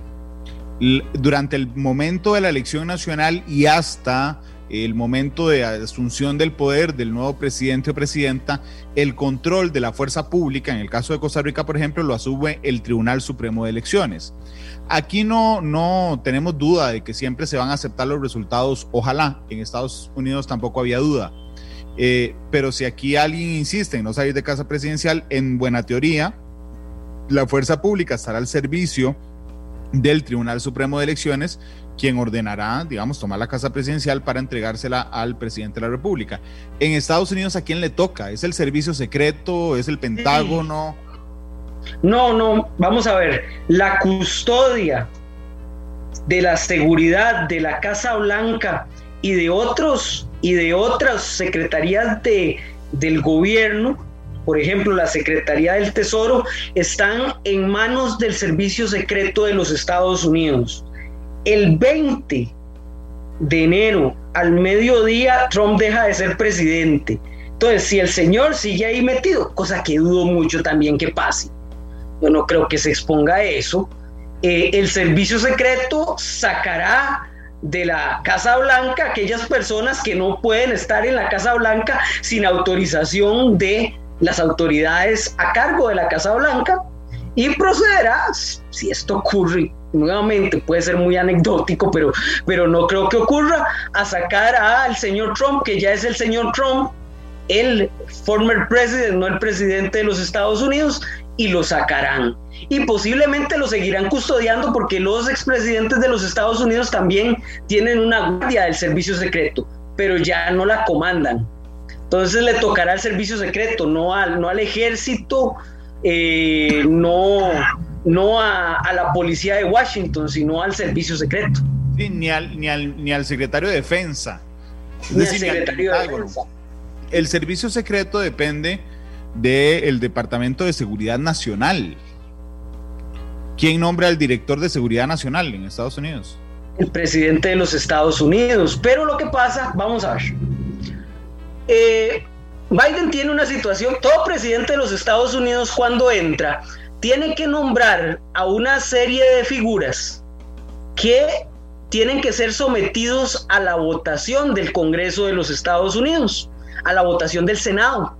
durante el momento de la elección nacional y hasta el momento de asunción del poder del nuevo presidente o presidenta, el control de la fuerza pública, en el caso de Costa Rica, por ejemplo, lo asume el Tribunal Supremo de Elecciones. Aquí no, no tenemos duda de que siempre se van a aceptar los resultados, ojalá. En Estados Unidos tampoco había duda. Eh, pero si aquí alguien insiste en no salir de casa presidencial, en buena teoría, la fuerza pública estará al servicio del Tribunal Supremo de Elecciones, quien ordenará, digamos, tomar la casa presidencial para entregársela al presidente de la República. En Estados Unidos, ¿a quién le toca? ¿Es el servicio secreto? ¿Es el Pentágono? No, no, vamos a ver, la custodia de la seguridad de la Casa Blanca y de otros y de otras secretarías de, del gobierno, por ejemplo la Secretaría del Tesoro, están en manos del Servicio Secreto de los Estados Unidos. El veinte de enero al mediodía Trump deja de ser presidente. Entonces, si el señor sigue ahí metido, cosa que dudo mucho también que pase, yo no creo que se exponga a eso, eh, el servicio secreto sacará de la Casa Blanca aquellas personas que no pueden estar en la Casa Blanca sin autorización de las autoridades a cargo de la Casa Blanca, y procederá, si esto ocurre, nuevamente puede ser muy anecdótico, pero, pero no creo que ocurra, a sacar al señor Trump, que ya es el señor Trump, el former president, no el presidente de los Estados Unidos, y lo sacarán. Y posiblemente lo seguirán custodiando, porque los expresidentes de los Estados Unidos también tienen una guardia del servicio secreto. pero ya no la comandan. Entonces le tocará al servicio secreto, no al, no al ejército, eh, no, no a, a la policía de Washington, sino al servicio secreto. Sí, ni, al, ni, al, ni al secretario de defensa. Es Ni decir, al secretario ni al, de defensa. El servicio secreto depende del Departamento de Seguridad Nacional. ¿Quién nombra al director de Seguridad Nacional en Estados Unidos? El presidente de los Estados Unidos. Pero lo que pasa, vamos a ver. Eh, Biden tiene una situación, todo presidente de los Estados Unidos cuando entra, tiene que nombrar a una serie de figuras que tienen que ser sometidos a la votación del Congreso de los Estados Unidos, a la votación del Senado.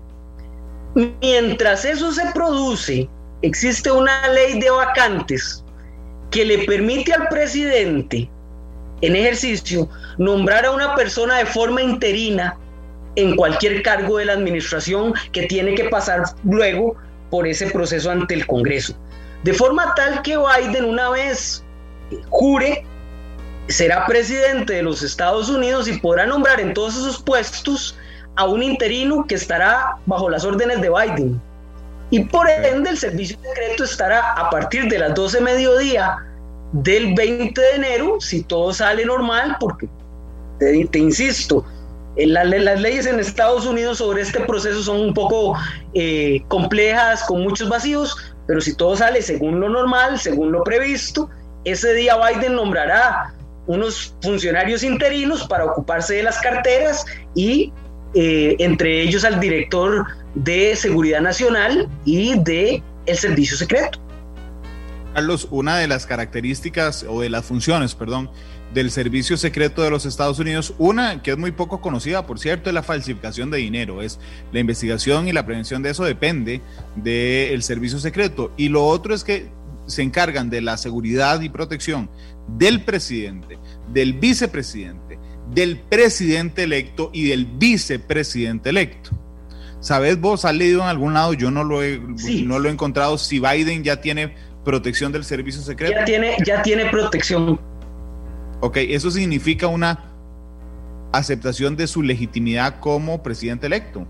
Mientras eso se produce, existe una ley de vacantes que le permite al presidente en ejercicio nombrar a una persona de forma interina en cualquier cargo de la administración que tiene que pasar luego por ese proceso ante el Congreso. De forma tal que Biden, una vez jure, será presidente de los Estados Unidos y podrá nombrar en todos esos puestos a un interino que estará bajo las órdenes de Biden. Y por ende el servicio secreto estará a partir de las doce mediodía del veinte de enero, si todo sale normal, porque te, te insisto, La, las leyes en Estados Unidos sobre este proceso son un poco eh, complejas, con muchos vacíos, pero si todo sale según lo normal, según lo previsto, ese día Biden nombrará unos funcionarios interinos para ocuparse de las carteras y eh, entre ellos al director de Seguridad Nacional y de el Servicio Secreto. Carlos, una de las características o de las funciones, perdón, del Servicio Secreto de los Estados Unidos, una que es muy poco conocida, por cierto, es la falsificación de dinero. Es la investigación y la prevención de eso depende del Servicio Secreto. Y lo otro es que se encargan de la seguridad y protección del presidente, del vicepresidente, del presidente electo y del vicepresidente electo. ¿Sabes vos? ¿Has leído en algún lado? Yo no lo he, sí. no lo he encontrado. Si Biden ya tiene protección del Servicio Secreto. Ya tiene, ya tiene protección. Ok, eso significa una aceptación de su legitimidad como presidente electo.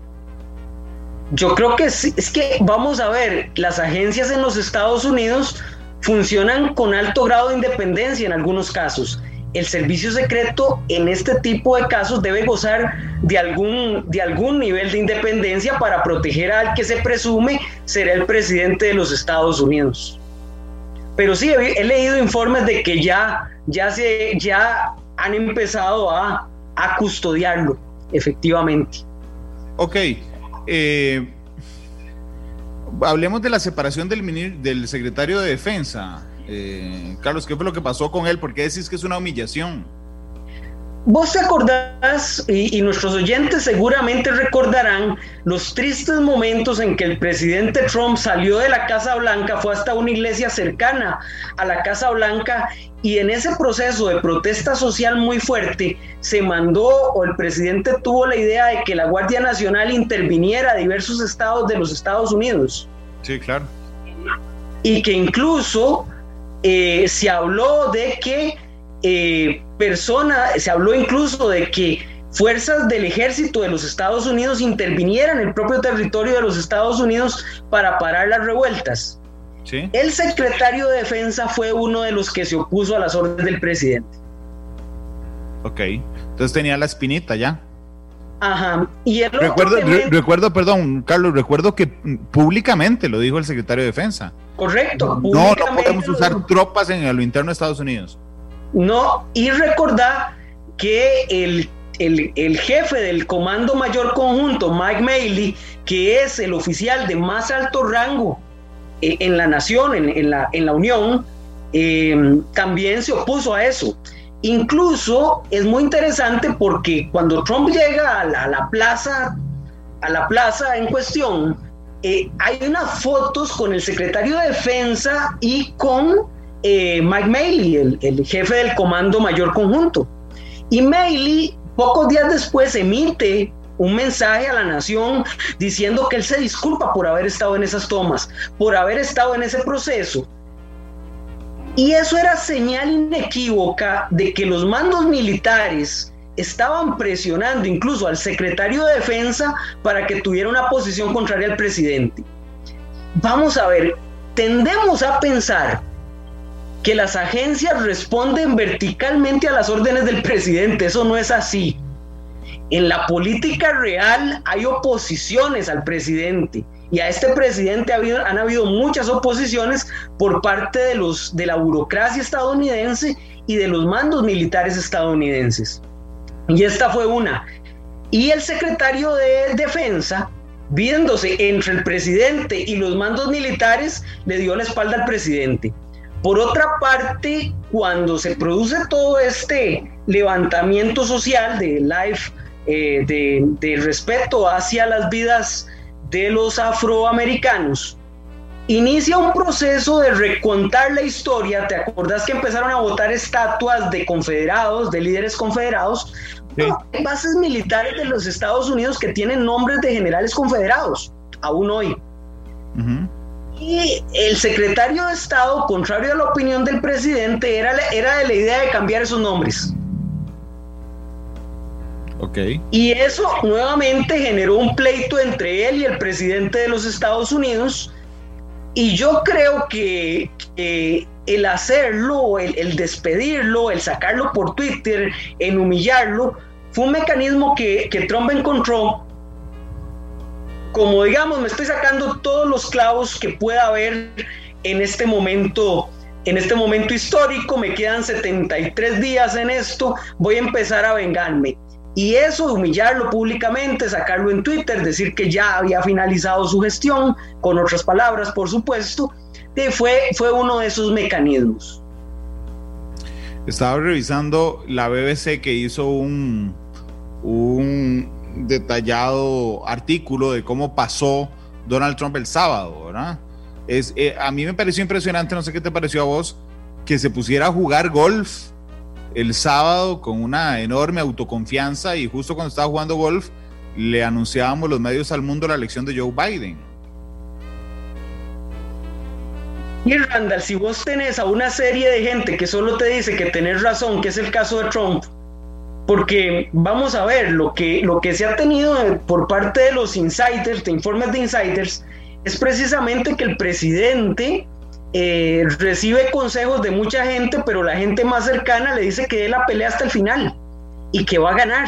Yo creo que sí, es que vamos a ver, las agencias en los Estados Unidos funcionan con alto grado de independencia en algunos casos. El servicio secreto en este tipo de casos debe gozar de algún, de algún nivel de independencia para proteger al que se presume será el presidente de los Estados Unidos. Pero sí, he, he leído informes de que ya, ya, se, ya han empezado a, a custodiarlo, efectivamente. Ok, eh, hablemos de la separación del, ministro, del secretario de Defensa. Eh, Carlos, ¿qué fue lo que pasó con él? ¿Por qué decís que es una humillación? Vos te acordás, y, y nuestros oyentes seguramente recordarán los tristes momentos en que el presidente Trump salió de la Casa Blanca, fue hasta una iglesia cercana a la Casa Blanca, y en ese proceso de protesta social muy fuerte se mandó, o el presidente tuvo la idea de que la Guardia Nacional interviniera a diversos estados de los Estados Unidos. Sí, claro. Y que incluso eh, se habló de que Eh, persona, se habló incluso de que fuerzas del ejército de los Estados Unidos intervinieran en el propio territorio de los Estados Unidos para parar las revueltas. ¿Sí? El secretario de Defensa fue uno de los que se opuso a las órdenes del presidente. Ok, entonces tenía la espinita ya. Ajá. Y el recuerdo, otro re, recuerdo, perdón, Carlos, recuerdo que públicamente lo dijo el secretario de Defensa. Correcto. No, no podemos usar lo... tropas en lo interno de Estados Unidos. No, y recordar que el, el, el jefe del Comando Mayor Conjunto, Mike Maley, que es el oficial de más alto rango eh, en la nación, en, en, la, en la Unión, eh, también se opuso a eso. Incluso es muy interesante porque cuando Trump llega a la, a la plaza, a la plaza en cuestión, eh, hay unas fotos con el secretario de Defensa y con Eh, Mike Maley, el, el jefe del Comando Mayor Conjunto. Y Maley, pocos días después, emite un mensaje a la nación diciendo que él se disculpa por haber estado en esas tomas, por haber estado en ese proceso. Y eso era señal inequívoca de que los mandos militares estaban presionando incluso al secretario de Defensa para que tuviera una posición contraria al presidente. Vamos a ver, tendemos a pensar que las agencias responden verticalmente a las órdenes del presidente. Eso no es así. En la política real hay oposiciones al presidente, y a este presidente ha habido, han habido muchas oposiciones por parte de, los, de la burocracia estadounidense y de los mandos militares estadounidenses. Y esta fue una. Y el secretario de Defensa, viéndose entre el presidente y los mandos militares, le dio la espalda al presidente. Por otra parte, cuando se produce todo este levantamiento social de life, eh, de, de respeto hacia las vidas de los afroamericanos, inicia un proceso de recontar la historia. ¿Te acordás que empezaron a botar estatuas de confederados, de líderes confederados? Sí. Hay bases militares de los Estados Unidos que tienen nombres de generales confederados, aún hoy. Uh-huh. Y el secretario de Estado, contrario a la opinión del presidente, era, era de la idea de cambiar esos nombres. Okay. Y eso nuevamente generó un pleito entre él y el presidente de los Estados Unidos. Y yo creo que, que el hacerlo, el, el despedirlo, el sacarlo por Twitter, el humillarlo, fue un mecanismo que, que Trump encontró. Como digamos, me estoy sacando todos los clavos que pueda haber en este momento, en este momento histórico, me quedan setenta y tres días en esto, voy a empezar a vengarme. Y eso, humillarlo públicamente, sacarlo en Twitter, decir que ya había finalizado su gestión, con otras palabras, por supuesto, fue, fue uno de esos mecanismos. Estaba revisando la B B C, que hizo un, un detallado artículo de cómo pasó Donald Trump el sábado, ¿verdad? Es, eh, a mí me pareció impresionante, no sé qué te pareció a vos, que se pusiera a jugar golf el sábado con una enorme autoconfianza, y justo cuando estaba jugando golf le anunciábamos los medios al mundo la elección de Joe Biden. Y Randall, si vos tenés a una serie de gente que solo te dice que tenés razón, que es el caso de Trump, porque vamos a ver, lo que, lo que se ha tenido por parte de los insiders, de informes de insiders, es precisamente que el presidente Eh, recibe consejos de mucha gente, pero la gente más cercana le dice que dé la pelea hasta el final y que va a ganar.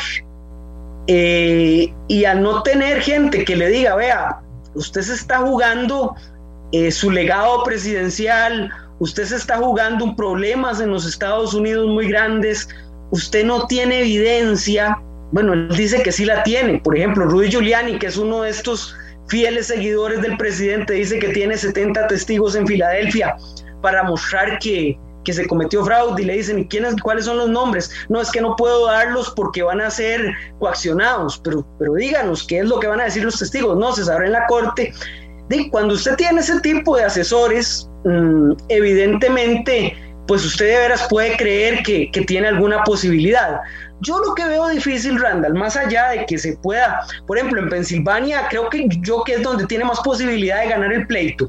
Eh, y al no tener gente que le diga, vea, usted se está jugando eh, su legado presidencial, usted se está jugando un problemas en los Estados Unidos muy grandes, usted no tiene evidencia. Bueno, él dice que sí la tiene. Por ejemplo, Rudy Giuliani, que es uno de estos fieles seguidores del presidente, dice que tiene setenta testigos en Filadelfia para mostrar que, que se cometió fraude, y le dicen, ¿y quiénes, cuáles son los nombres? No, es que no puedo darlos porque van a ser coaccionados, pero, pero díganos, ¿qué es lo que van a decir los testigos? No, se sabrá en la corte. Y cuando usted tiene ese tipo de asesores, mmm, evidentemente, pues usted de veras puede creer que, que tiene alguna posibilidad. Yo lo que veo difícil, Randall, más allá de que se pueda, por ejemplo, en Pensilvania, creo que yo que es donde tiene más posibilidad de ganar el pleito.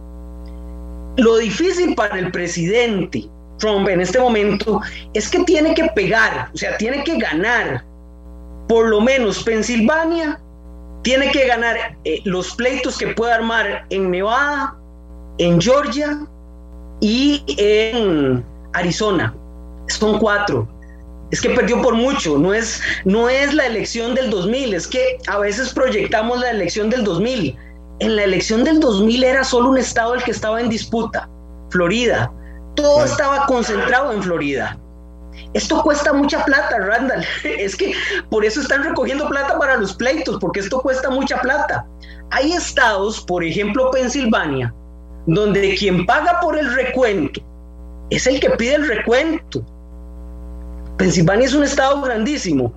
Lo difícil para el presidente Trump en este momento es que tiene que pegar, o sea, tiene que ganar, por lo menos Pensilvania, tiene que ganar eh, los pleitos que pueda armar en Nevada, en Georgia y en Arizona. Son cuatro. Es que perdió por mucho, no es, no es la elección del dos mil, es que a veces proyectamos la elección del dos mil. En la elección del dos mil era solo un estado el que estaba en disputa, Florida. Todo estaba concentrado en Florida. Esto cuesta mucha plata, Randall. Es que por eso están recogiendo plata para los pleitos, porque esto cuesta mucha plata. Hay estados, por ejemplo Pensilvania, donde quien paga por el recuento es el que pide el recuento. Pensilvania es un estado grandísimo.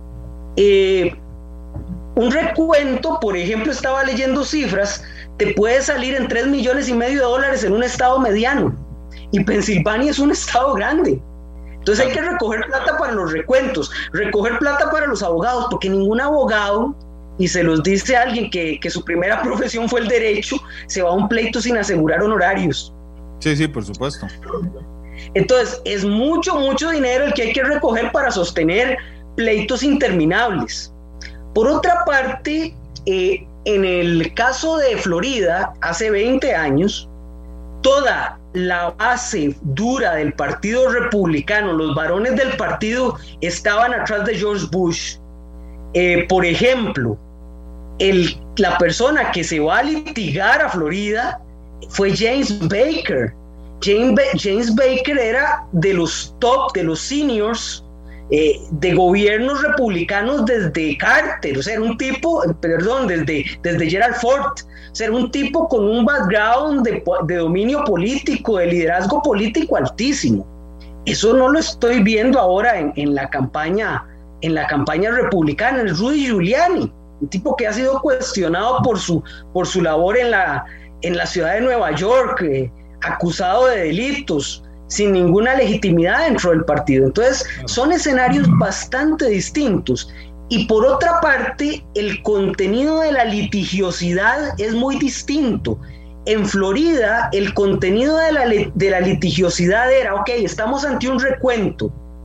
Eh, un recuento, por ejemplo, estaba leyendo cifras, te puede salir en tres millones y medio de dólares en un estado mediano. Y Pensilvania es un estado grande. Entonces hay que recoger plata para los recuentos, recoger plata para los abogados, porque ningún abogado, y se los dice a alguien que, que su primera profesión fue el derecho, se va a un pleito sin asegurar honorarios. Sí, sí, por supuesto. Entonces, es mucho, mucho dinero el que hay que recoger para sostener pleitos interminables. Por otra parte, eh, en el caso de Florida, hace veinte años, toda la base dura del partido republicano, los varones del partido, estaban atrás de George Bush. Eh, por ejemplo, el, la persona que se va a litigar a Florida fue James Baker. James, James Baker era de los top, de los seniors eh, de gobiernos republicanos desde Carter, o sea, era un tipo, perdón, desde, desde Gerald Ford, o sea, era un tipo con un background de, de dominio político, de liderazgo político altísimo. Eso no lo estoy viendo ahora en, en la campaña, en la campaña republicana. Es Rudy Giuliani, un tipo que ha sido cuestionado por su, por su labor en la, en la ciudad de Nueva York, eh, acusado de delitos, sin ninguna legitimidad dentro del partido. Entonces, son escenarios bastante distintos. Y por otra parte, el contenido de la litigiosidad es muy distinto. En Florida, el contenido de la, de la litigiosidad era, ok, estamos ante un recuento.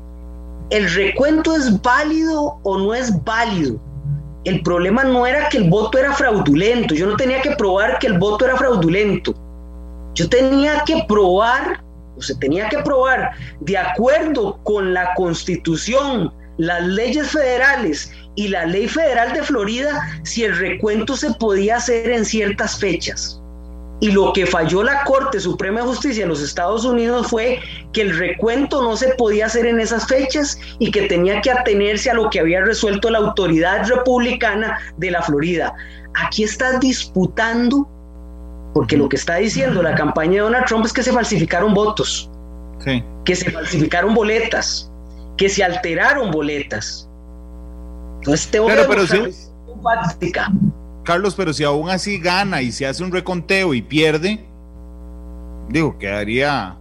¿El recuento es válido o no es válido? El problema no era que el voto era fraudulento. Yo no tenía que probar que el voto era fraudulento. Yo tenía que probar, o se tenía que probar, de acuerdo con la Constitución, las leyes federales y la ley federal de Florida, si el recuento se podía hacer en ciertas fechas. Y lo que falló la Corte Suprema de Justicia de los Estados Unidos fue que el recuento no se podía hacer en esas fechas y que tenía que atenerse a lo que había resuelto la autoridad republicana de la Florida. Aquí estás disputando, porque lo que está diciendo la campaña de Donald Trump es que se falsificaron votos, sí, que se falsificaron boletas, que se alteraron boletas. Entonces te voy claro, a pero sí, práctica. Carlos, pero si aún así gana y se hace un reconteo y pierde, digo, quedaría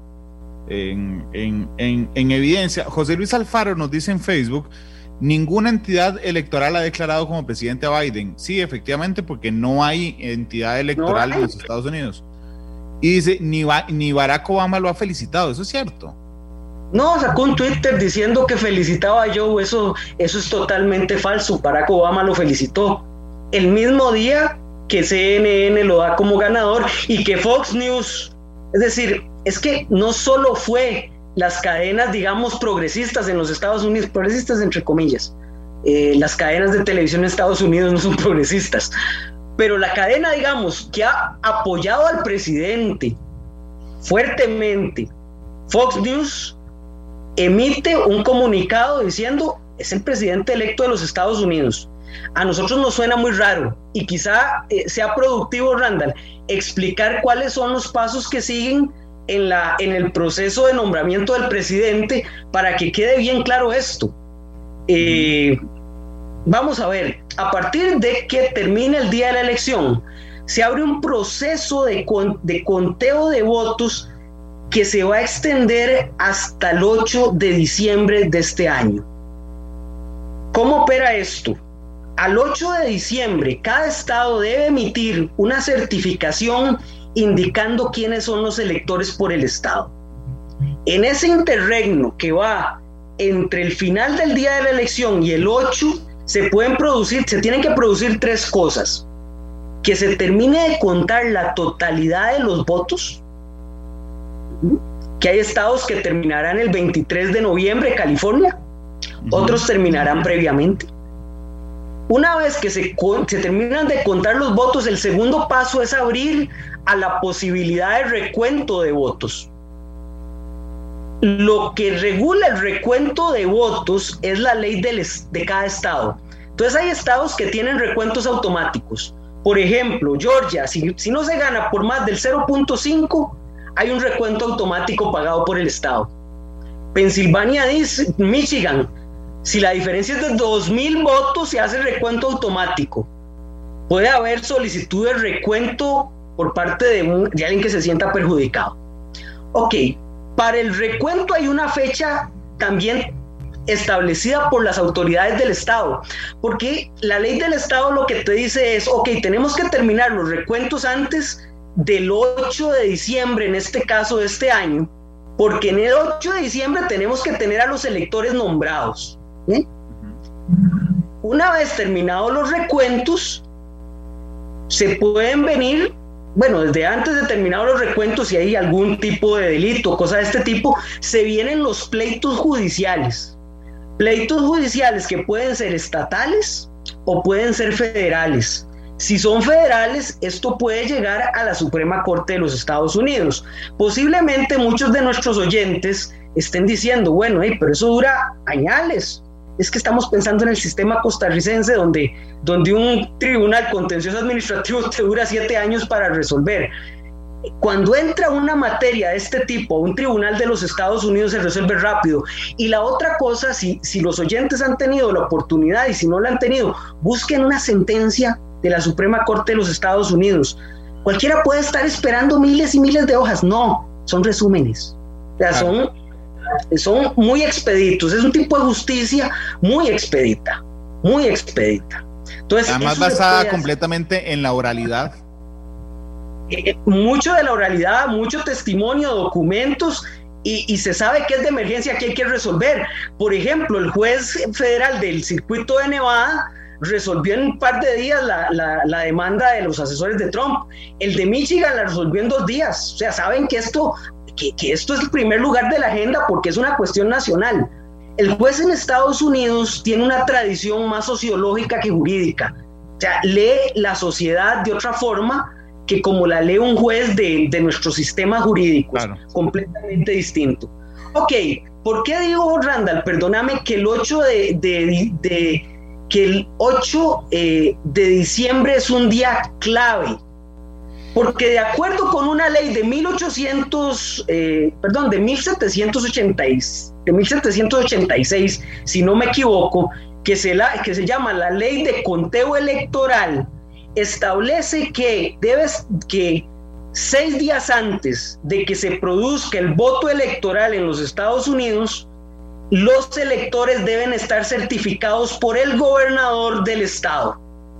en, en, en, en evidencia. José Luis Alfaro nos dice en Facebook: ninguna entidad electoral ha declarado como presidente a Biden. Sí, efectivamente, porque no hay entidad electoral no hay. en los Estados Unidos. Y dice, ni, ni Barack Obama lo ha felicitado. ¿Eso es cierto? No, sacó un Twitter diciendo que felicitaba a Joe. Eso, eso es totalmente falso. Barack Obama lo felicitó el mismo día que C N N lo da como ganador y que Fox News. Es decir, es que no solo fue las cadenas, digamos, progresistas en los Estados Unidos, progresistas entre comillas, eh, las cadenas de televisión en Estados Unidos no son progresistas, pero la cadena, digamos, que ha apoyado al presidente fuertemente, Fox News, emite un comunicado diciendo, es el presidente electo de los Estados Unidos. A nosotros nos suena muy raro y quizá eh, sea productivo, Randall, explicar cuáles son los pasos que siguen En, la, en el proceso de nombramiento del presidente para que quede bien claro esto. Eh, vamos a ver, a partir de que termine el día de la elección, se abre un proceso de, con, de conteo de votos que se va a extender hasta el ocho de diciembre de este año. ¿Cómo opera esto? Al ocho de diciembre, cada estado debe emitir una certificación indicando quiénes son los electores por el estado. En ese interregno que va entre el final del día de la elección y el ocho, se pueden producir, se tienen que producir tres cosas: que se termine de contar la totalidad de los votos, que hay estados que terminarán el veintitrés de noviembre, California, otros terminarán previamente. Una vez que se, se terminan de contar los votos, el segundo paso es abrir a la posibilidad de recuento de votos. Lo que regula el recuento de votos es la ley del, de cada estado. Entonces hay estados que tienen recuentos automáticos. Por ejemplo, Georgia, si, si no se gana por más del cero punto cinco, hay un recuento automático pagado por el estado. Pensilvania, Michigan, si la diferencia es de dos mil votos, se hace recuento automático. Puede haber solicitud de recuento por parte de, un, de alguien que se sienta perjudicado. Ok, para el recuento hay una fecha también establecida por las autoridades del estado, porque la ley del estado lo que te dice es, ok, tenemos que terminar los recuentos antes del ocho de diciembre, en este caso de este año, porque en el ocho de diciembre tenemos que tener a los electores nombrados. ¿eh? Una vez terminados los recuentos, se pueden venir, bueno, desde antes de terminados los recuentos, si hay algún tipo de delito, cosa de este tipo, se vienen los pleitos judiciales. Pleitos judiciales que pueden ser estatales o pueden ser federales. Si son federales, esto puede llegar a la Suprema Corte de los Estados Unidos. Posiblemente muchos de nuestros oyentes estén diciendo, bueno, hey, pero eso dura añales. Es que estamos pensando en el sistema costarricense donde, donde un tribunal contencioso administrativo te dura siete años para resolver. Cuando entra una materia de este tipo, un tribunal de los Estados Unidos se resuelve rápido. Y la otra cosa, si, si los oyentes han tenido la oportunidad y si no la han tenido, busquen una sentencia de la Suprema Corte de los Estados Unidos. Cualquiera puede estar esperando miles y miles de hojas. No, son resúmenes. O sea, son, son muy expeditos. Es un tipo de justicia muy expedita, muy expedita. Entonces, además basada completamente en la oralidad. Eh, mucho de la oralidad, mucho testimonio, documentos, y, y se sabe que es de emergencia, que hay que resolver. Por ejemplo, el juez federal del circuito de Nevada resolvió en un par de días la, la, la demanda de los asesores de Trump. El de Michigan la resolvió en dos días. O sea, saben que esto, que, que esto es el primer lugar de la agenda porque es una cuestión nacional. El juez en Estados Unidos tiene una tradición más sociológica que jurídica. O sea, lee la sociedad de otra forma que como la lee un juez de, de nuestros sistemas jurídicos, claro, completamente distinto. Ok, ¿por qué digo, Randall, perdóname, que el ocho de, de, de que el ocho eh, de diciembre es un día clave? Porque de acuerdo con una ley de mil ochocientos, eh, perdón, de mil setecientos ochenta y seis, si no me equivoco, que se, la, que se llama la Ley de Conteo Electoral, establece que debes que seis días antes de que se produzca el voto electoral en los Estados Unidos, los electores deben estar certificados por el gobernador del estado.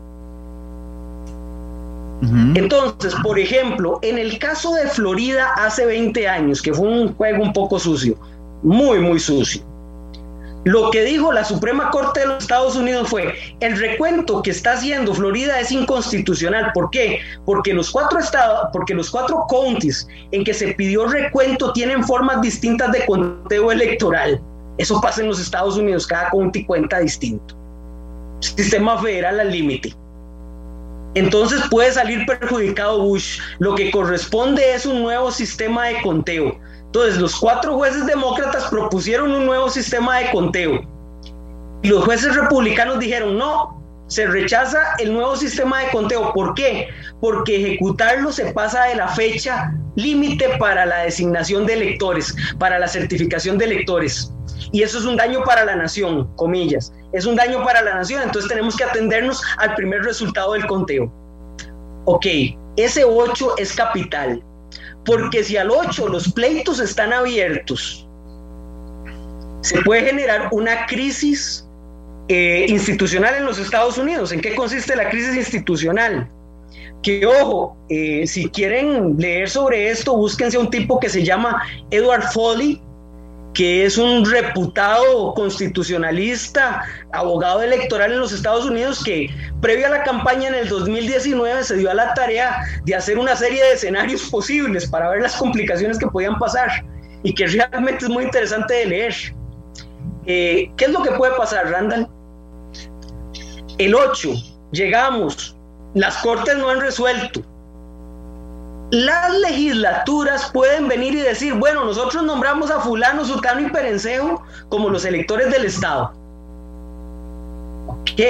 Uh-huh. Entonces, por ejemplo, en el caso de Florida hace veinte años, que fue un juego un poco sucio, muy, muy sucio, lo que dijo la Suprema Corte de los Estados Unidos fue: el recuento que está haciendo Florida es inconstitucional. ¿Por qué? Porque los cuatro estados, porque los cuatro counties en que se pidió recuento tienen formas distintas de conteo electoral. Eso pasa en los Estados Unidos, cada county cuenta distinto. Sistema federal al límite. Entonces puede salir perjudicado Bush. Lo que corresponde es un nuevo sistema de conteo. Entonces los cuatro jueces demócratas propusieron un nuevo sistema de conteo y los jueces republicanos dijeron no, se rechaza el nuevo sistema de conteo. ¿Por qué? Porque ejecutarlo se pasa de la fecha límite para la designación de electores, para la certificación de electores, y eso es un daño para la nación, comillas, es un daño para la nación. Entonces tenemos que atendernos al primer resultado del conteo. Ok, ese ocho es capital, porque si al ocho los pleitos están abiertos, se puede generar una crisis eh, institucional en los Estados Unidos. ¿En qué consiste la crisis institucional? Que, ojo, eh, si quieren leer sobre esto, búsquense a un tipo que se llama Edward Foley, que es un reputado constitucionalista, abogado electoral en los Estados Unidos, que previo a la campaña en el dos mil diecinueve se dio a la tarea de hacer una serie de escenarios posibles para ver las complicaciones que podían pasar y que realmente es muy interesante de leer. Eh, ¿Qué es lo que puede pasar, Randall? El ocho, llegamos, las cortes no han resuelto. Las legislaturas pueden venir y decir, bueno, nosotros nombramos a fulano, sutano y perencejo como los electores del estado. Ok.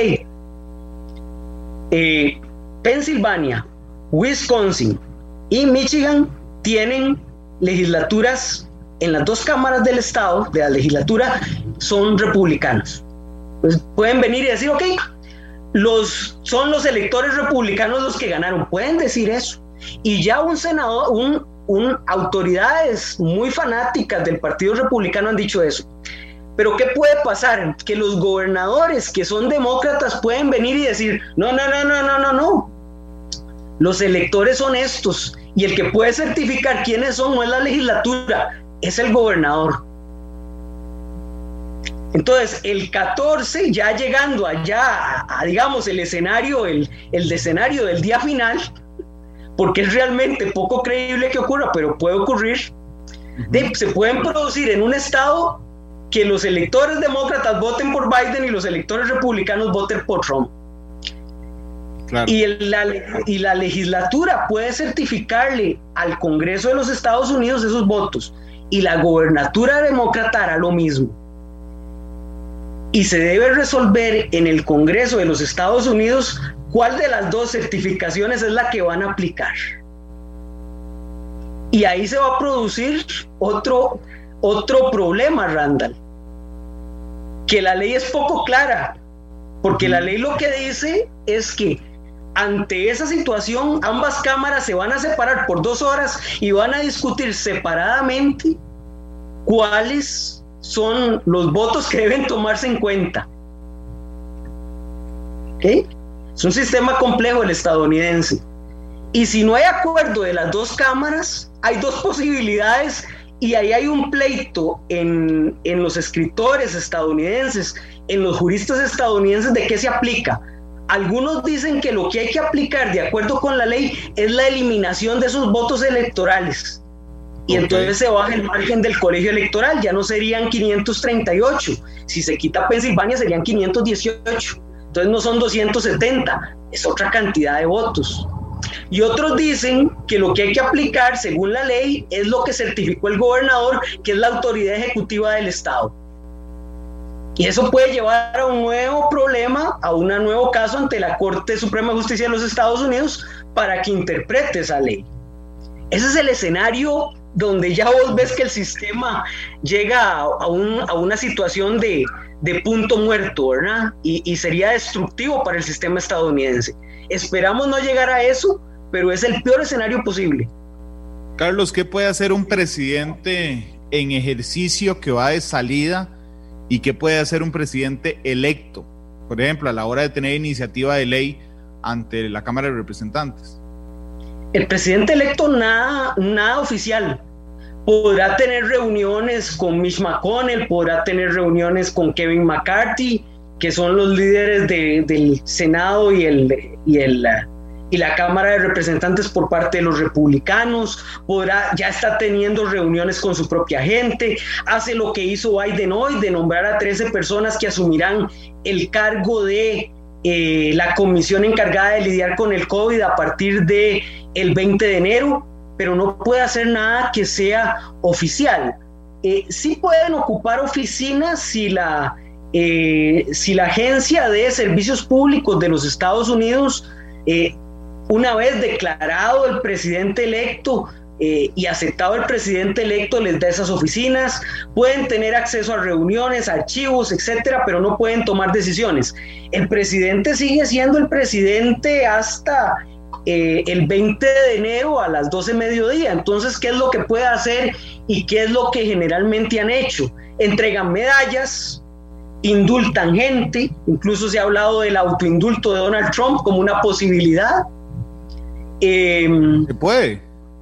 Eh, Pensilvania, Wisconsin y Michigan tienen legislaturas en las dos cámaras del estado, de la legislatura, son republicanos. Pues pueden venir y decir, ok, los, son los electores republicanos los que ganaron. Pueden decir eso. Y ya un senador, un, un, autoridades muy fanáticas del Partido Republicano han dicho eso. Pero ¿qué puede pasar? Que los gobernadores que son demócratas pueden venir y decir, no, no, no, no, no, no, no. Los electores son estos, y el que puede certificar quiénes son no es la legislatura, es el gobernador. Entonces, el catorce, ya llegando allá a, a digamos, el escenario, el, el escenario del día final, porque es realmente poco creíble que ocurra, pero puede ocurrir, uh-huh. de, se pueden producir en un estado que los electores demócratas voten por Biden y los electores republicanos voten por Trump. Claro. Y, el, la, y la legislatura puede certificarle al Congreso de los Estados Unidos esos votos, y la gobernatura demócrata hará lo mismo. Y se debe resolver en el Congreso de los Estados Unidos cuál de las dos certificaciones es la que van a aplicar. Y ahí se va a producir otro, otro problema, Randall, que la ley es poco clara, porque la ley lo que dice es que ante esa situación ambas cámaras se van a separar por dos horas y van a discutir separadamente cuáles son los votos que deben tomarse en cuenta. ¿Okay? Es un sistema complejo el estadounidense. Y si no hay acuerdo de las dos cámaras, hay dos posibilidades, y ahí hay un pleito en, en los escritores estadounidenses, en los juristas estadounidenses, de qué se aplica. Algunos dicen que lo que hay que aplicar de acuerdo con la ley es la eliminación de esos votos electorales. Y okay. entonces se baja el margen del colegio electoral, ya no serían quinientos treinta y ocho, si se quita Pensilvania serían quinientos dieciocho, entonces no son doscientos setenta, es otra cantidad de votos. Y otros dicen que lo que hay que aplicar según la ley es lo que certificó el gobernador, que es la autoridad ejecutiva del estado. Y eso puede llevar a un nuevo problema, a un nuevo caso ante la Corte Suprema de Justicia de los Estados Unidos para que interprete esa ley. Ese es el escenario donde ya vos ves que el sistema llega a, a, un, a una situación de, de punto muerto, ¿verdad? Y, y sería destructivo para el sistema estadounidense. Esperamos no llegar a eso, pero es el peor escenario posible. Carlos, ¿qué puede hacer un presidente en ejercicio que va de salida y qué puede hacer un presidente electo, por ejemplo, a la hora de tener iniciativa de ley ante la Cámara de Representantes? El presidente electo nada, nada oficial. Podrá tener reuniones con Mitch McConnell, podrá tener reuniones con Kevin McCarthy, que son los líderes de, del Senado y, el, y, el, y la Cámara de Representantes por parte de los republicanos. Podrá, ya está teniendo reuniones con su propia gente, hace lo que hizo Biden hoy, de nombrar a trece personas que asumirán el cargo de eh, la comisión encargada de lidiar con el COVID a partir de el veinte de enero, pero no puede hacer nada que sea oficial. Eh, sí pueden ocupar oficinas si la, eh, si la Agencia de Servicios Públicos de los Estados Unidos, eh, una vez declarado el presidente electo eh, y aceptado el presidente electo, les da esas oficinas. Pueden tener acceso a reuniones, archivos, etcétera, pero no pueden tomar decisiones. El presidente sigue siendo el presidente hasta Eh, el veinte de enero a las doce mediodía. Entonces, ¿qué es lo que puede hacer y qué es lo que generalmente han hecho? Entregan medallas, indultan gente, incluso se ha hablado del autoindulto de Donald Trump como una posibilidad. Eh, ¿Se puede?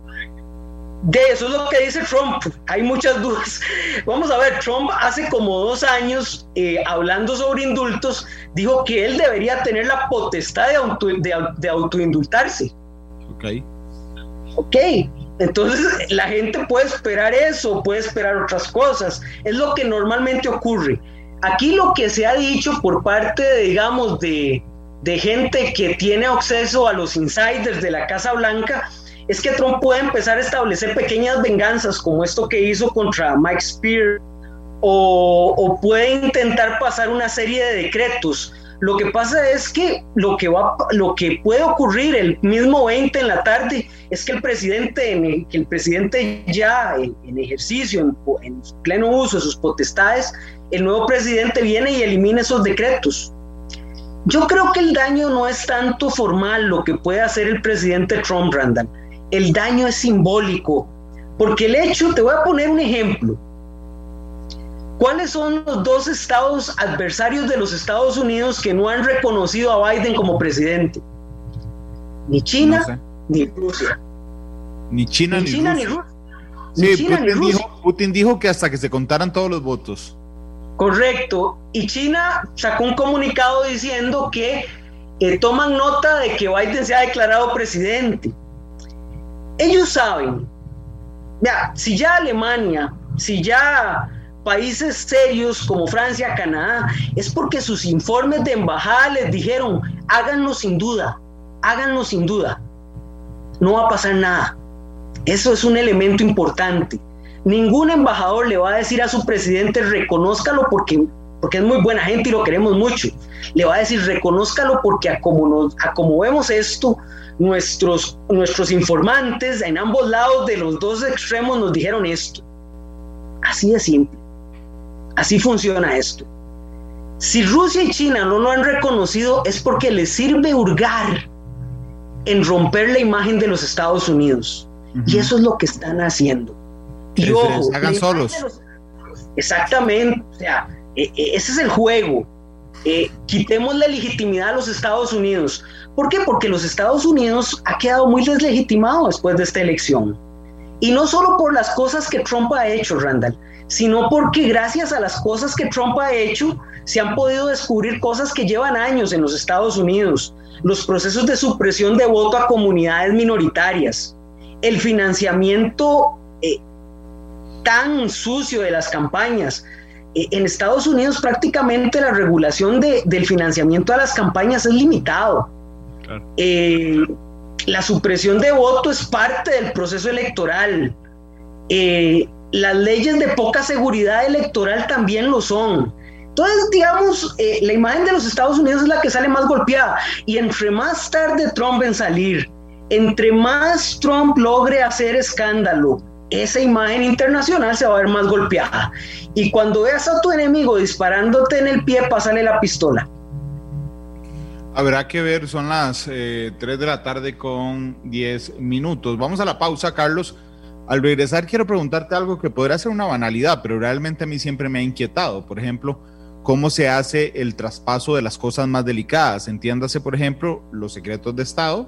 De eso es lo que dice Trump, hay muchas dudas. Vamos a ver, Trump hace como dos años, eh, hablando sobre indultos, dijo que él debería tener la potestad de, auto, de, de autoindultarse. Ok. Ok, entonces la gente puede esperar eso, puede esperar otras cosas, es lo que normalmente ocurre. Aquí lo que se ha dicho por parte, de, digamos, de, de gente que tiene acceso a los insiders de la Casa Blanca, es que Trump puede empezar a establecer pequeñas venganzas como esto que hizo contra Mike Spear, o, o puede intentar pasar una serie de decretos. Lo que pasa es que lo que, va, lo que puede ocurrir el mismo veinte en la tarde es que el presidente, en, que el presidente ya en, en ejercicio, en, en pleno uso de sus potestades, el nuevo presidente viene y elimina esos decretos. Yo creo que el daño no es tanto formal lo que puede hacer el presidente Trump, Randall. El daño es simbólico, porque el hecho, te voy a poner un ejemplo. ¿Cuáles son los dos estados adversarios de los Estados Unidos que no han reconocido a Biden como presidente? Ni China, no sé. ni Rusia. Ni China ni, ni, China, Rusia. ni Rusia. Sí, ni China, Putin, ni Rusia. Dijo, Putin dijo que hasta que se contaran todos los votos. Correcto. Y China sacó un comunicado diciendo que eh, toman nota de que Biden se ha declarado presidente. Ellos saben, ya, si ya Alemania, si ya países serios como Francia, Canadá, es porque sus informes de embajada les dijeron, háganlo sin duda, háganlo sin duda, no va a pasar nada. Eso es un elemento importante. Ningún embajador le va a decir a su presidente, reconózcalo porque, porque es muy buena gente y lo queremos mucho. Le va a decir, reconózcalo porque a como, nos, a como vemos esto, nuestros, nuestros informantes en ambos lados de los dos extremos nos dijeron esto. Así de simple. Así funciona esto. Si Rusia y China no lo han reconocido es porque les sirve hurgar en romper la imagen de los Estados Unidos. Uh-huh. Y eso es lo que están haciendo. Y que ojo, se hagan solos. Los... Exactamente. O sea, eh, eh, ese es el juego. Eh, quitemos la legitimidad a los Estados Unidos. ¿Por qué? Porque los Estados Unidos ha quedado muy deslegitimado después de esta elección. Y no solo por las cosas que Trump ha hecho, Randall, sino porque gracias a las cosas que Trump ha hecho, se han podido descubrir cosas que llevan años en los Estados Unidos. Los procesos de supresión de voto a comunidades minoritarias, el financiamiento eh, tan sucio de las campañas. Eh, en Estados Unidos prácticamente la regulación de, del financiamiento a las campañas es limitado. Claro. Eh, la supresión de voto es parte del proceso electoral. Eh, las leyes de poca seguridad electoral también lo son. Entonces, digamos, eh, la imagen de los Estados Unidos es la que sale más golpeada. Y entre más tarde Trump en salir, entre más Trump logre hacer escándalo, esa imagen internacional se va a ver más golpeada. Y cuando veas a tu enemigo disparándote en el pie, pásale la pistola. Habrá que ver, son las eh, tres de la tarde con diez minutos. Vamos a la pausa, Carlos. Al regresar quiero preguntarte algo que podrá ser una banalidad, pero realmente a mí siempre me ha inquietado. Por ejemplo, ¿cómo se hace el traspaso de las cosas más delicadas? Entiéndase, por ejemplo, los secretos de Estado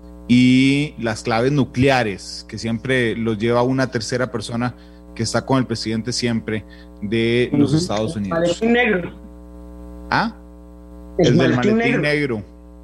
y las claves nucleares, que siempre los lleva una tercera persona que está con el presidente siempre de los uh-huh. Estados Unidos. El maletín negro. ¿Ah? El, el del maletín negro. negro.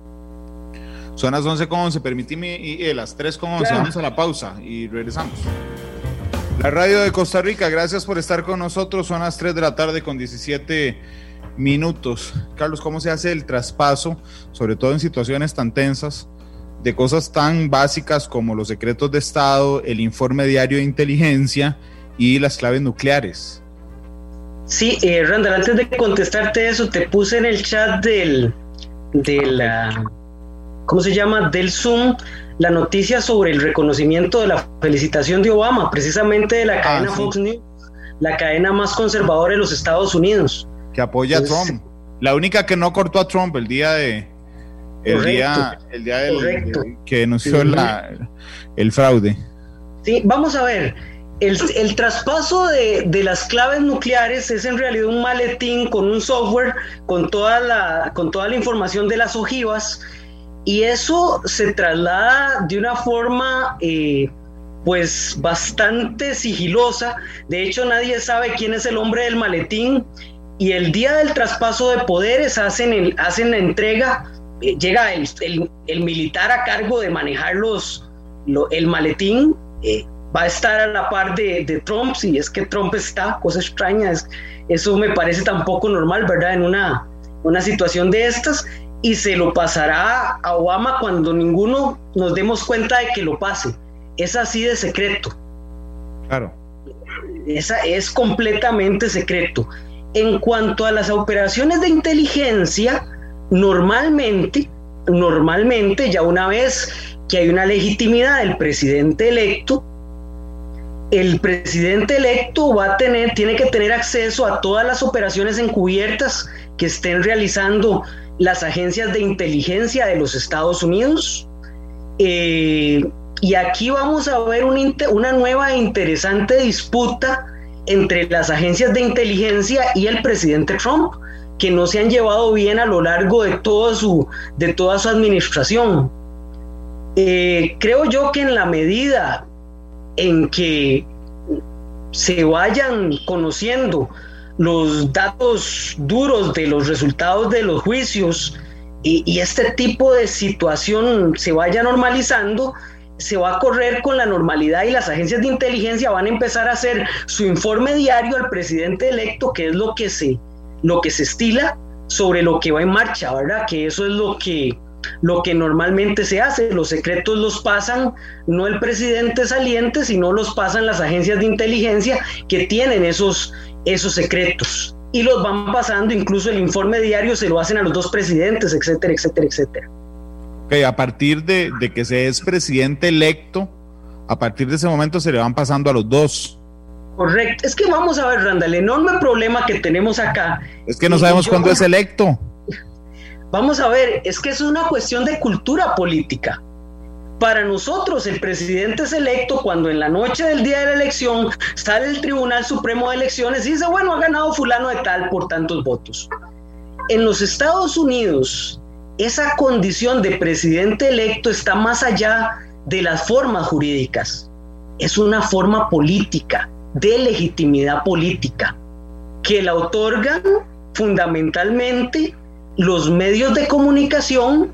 Son las once con once, permíteme, y, y las tres con once, claro. Vamos a la pausa y regresamos. La radio de Costa Rica, gracias por estar con nosotros, son las tres de la tarde con diecisiete minutos. Carlos, ¿cómo se hace el traspaso, sobre todo en situaciones tan tensas, de cosas tan básicas como los secretos de Estado, el informe diario de inteligencia y las claves nucleares? Sí, eh, Randall, antes de contestarte eso, te puse en el chat del, de la, ¿cómo se llama? Del Zoom, la noticia sobre el reconocimiento de la felicitación de Obama, precisamente de la cadena ah, sí. Fox News, la cadena más conservadora de los Estados Unidos. Que apoya Entonces, a Trump. La única que no cortó a Trump el día de el correcto, día, el día del, de, que denunció sí. la, el fraude. Sí, vamos a ver. El, el traspaso de, de las claves nucleares es en realidad un maletín con un software, con toda la, con toda la información de las ojivas, y eso se traslada de una forma eh, pues bastante sigilosa. De hecho, nadie sabe quién es el hombre del maletín, y el día del traspaso de poderes hacen, el, hacen la entrega, eh, llega el, el, el militar a cargo de manejar los, lo, el maletín, eh, va a estar a la par de, de Trump, si es que Trump está, cosa extraña, es, eso me parece tampoco normal, ¿verdad? En una, una situación de estas, y se lo pasará a Obama cuando ninguno nos demos cuenta de que lo pase. Es así de secreto. Claro. Esa es completamente secreto. En cuanto a las operaciones de inteligencia, normalmente, normalmente, ya una vez que hay una legitimidad del presidente electo, el presidente electo va a tener, tiene que tener acceso a todas las operaciones encubiertas que estén realizando las agencias de inteligencia de los Estados Unidos. Eh, y aquí vamos a ver un, una nueva e interesante disputa entre las agencias de inteligencia y el presidente Trump, que no se han llevado bien a lo largo de, todo su, de toda su administración. Eh, creo yo que en la medida en que se vayan conociendo los datos duros de los resultados de los juicios y, y este tipo de situación se vaya normalizando, se va a correr con la normalidad y las agencias de inteligencia van a empezar a hacer su informe diario al presidente electo, que es lo que se, lo que se estila sobre lo que va en marcha, ¿verdad? Que eso es lo que, lo que normalmente se hace. Los secretos los pasan no el presidente saliente, sino los pasan las agencias de inteligencia que tienen esos, esos secretos. Y los van pasando, incluso el informe diario se lo hacen a los dos presidentes, etcétera, etcétera, etcétera. Okay, a partir de, de que se es presidente electo, a partir de ese momento se le van pasando a los dos. Correcto. Es que vamos a ver, Randa, el enorme problema que tenemos acá. Es que no sabemos yo, cuándo es electo. Vamos a ver, es que es una cuestión de cultura política. Para nosotros, el presidente es electo cuando en la noche del día de la elección sale el Tribunal Supremo de Elecciones y dice, bueno, ha ganado fulano de tal por tantos votos. En los Estados Unidos, esa condición de presidente electo está más allá de las formas jurídicas. Es una forma política, de legitimidad política, que la otorgan fundamentalmente los medios de comunicación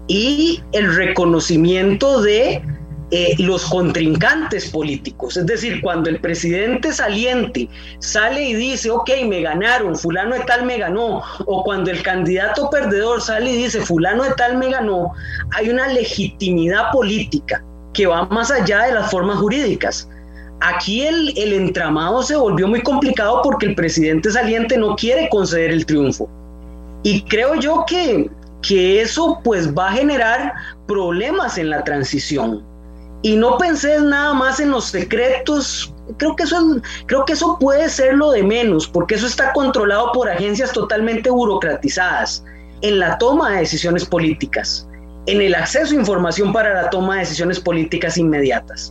y el reconocimiento de eh, los contrincantes políticos. Es decir, cuando el presidente saliente sale y dice, ok, me ganaron, fulano de tal me ganó, o cuando el candidato perdedor sale y dice, fulano de tal me ganó, hay una legitimidad política que va más allá de las formas jurídicas. Aquí el, el entramado se volvió muy complicado porque el presidente saliente no quiere conceder el triunfo. Y creo yo que, que eso pues va a generar problemas en la transición. Y no pensé nada más en los secretos, creo que, eso, creo que eso puede ser lo de menos, porque eso está controlado por agencias totalmente burocratizadas en la toma de decisiones políticas, en el acceso a información para la toma de decisiones políticas inmediatas.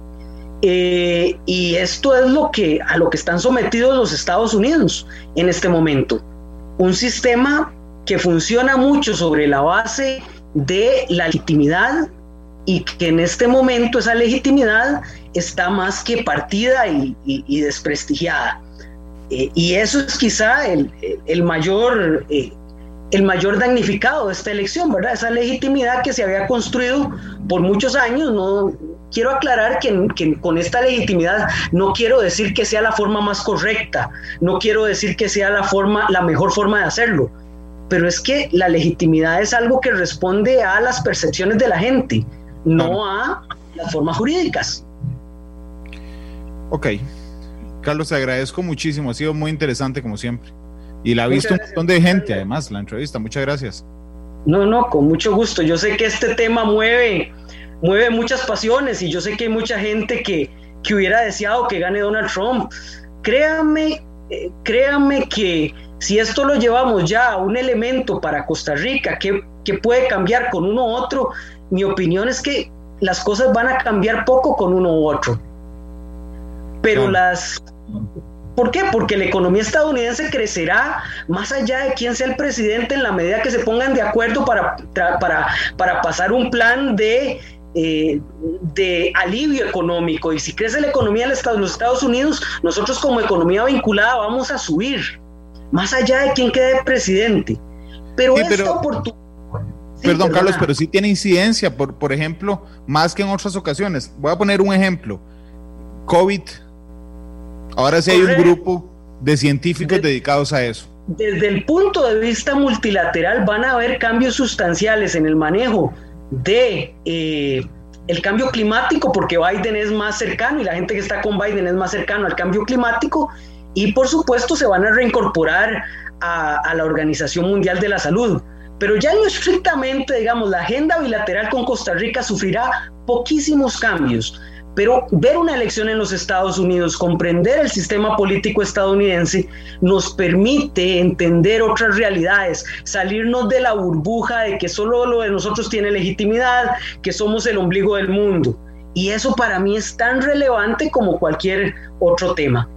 Eh, y esto es lo que, a lo que están sometidos los Estados Unidos en este momento. Un sistema que funciona mucho sobre la base de la legitimidad y que en este momento esa legitimidad está más que partida y, y, y desprestigiada. Eh, y eso es quizá el, el, mayor, eh, el mayor damnificado de esta elección, ¿verdad? Esa legitimidad que se había construido por muchos años. No quiero aclarar que, que con esta legitimidad no quiero decir que sea la forma más correcta, no quiero decir que sea la, forma, la mejor forma de hacerlo, pero es que la legitimidad es algo que responde a las percepciones de la gente, no a las formas jurídicas. Ok, Carlos, te agradezco muchísimo, ha sido muy interesante como siempre, y la ha visto un montón de gente además la entrevista, muchas gracias. No, no, con mucho gusto. Yo sé que este tema mueve, mueve muchas pasiones y yo sé que hay mucha gente que, que hubiera deseado que gane Donald Trump. Créame, eh, créame que si esto lo llevamos ya a un elemento para Costa Rica que, que puede cambiar con uno u otro, mi opinión es que las cosas van a cambiar poco con uno u otro. Pero no. las... ¿Por qué? Porque la economía estadounidense crecerá más allá de quién sea el presidente en la medida que se pongan de acuerdo para, para, para pasar un plan de, eh, de alivio económico. Y si crece la economía de los Estados Unidos, nosotros como economía vinculada vamos a subir, más allá de quién quede presidente. Pero sí, esta pero, oportunidad... Sí, perdón, perdona. Carlos, pero sí tiene incidencia, por, por ejemplo, más que en otras ocasiones. Voy a poner un ejemplo. COVID. Ahora sí hay un grupo de científicos de, dedicados a eso. Desde el punto de vista multilateral van a haber cambios sustanciales en el manejo de eh, el cambio climático, porque Biden es más cercano y la gente que está con Biden es más cercano al cambio climático, y por supuesto se van a reincorporar a, a la Organización Mundial de la Salud. Pero ya no estrictamente, digamos, la agenda bilateral con Costa Rica sufrirá poquísimos cambios. Pero ver una elección en los Estados Unidos, comprender el sistema político estadounidense, nos permite entender otras realidades, salirnos de la burbuja de que solo lo de nosotros tiene legitimidad, que somos el ombligo del mundo. Y eso para mí es tan relevante como cualquier otro tema.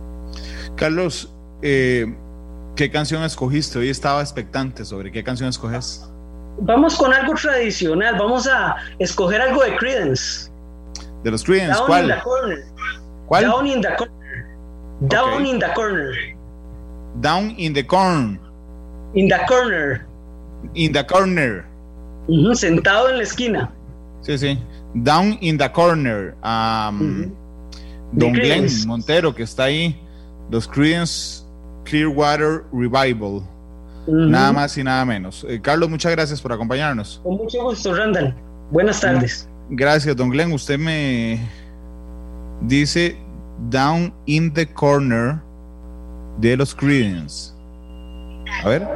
Carlos, eh, ¿qué canción escogiste? Hoy estaba expectante sobre qué canción escoges. Vamos con algo tradicional, vamos a escoger algo de Creedence. De los Creedence, Down ¿cuál? In the corner. ¿Cuál? Down in the corner. Down okay. in the corner. Down in the corner. In the corner. In the corner. Uh-huh, sentado en la esquina. Sí, sí. Down in the corner. Um, uh-huh. Don Glenn Montero, que está ahí. Los Creedence Clearwater Revival. Uh-huh. Nada más y nada menos. Eh, Carlos, muchas gracias por acompañarnos. Con mucho gusto, Randall. Buenas tardes. Gracias, don Glenn. Usted me dice Down in the Corner de los Creedence. A ver.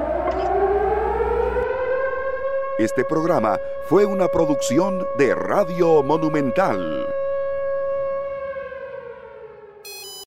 Este programa fue una producción de Radio Monumental.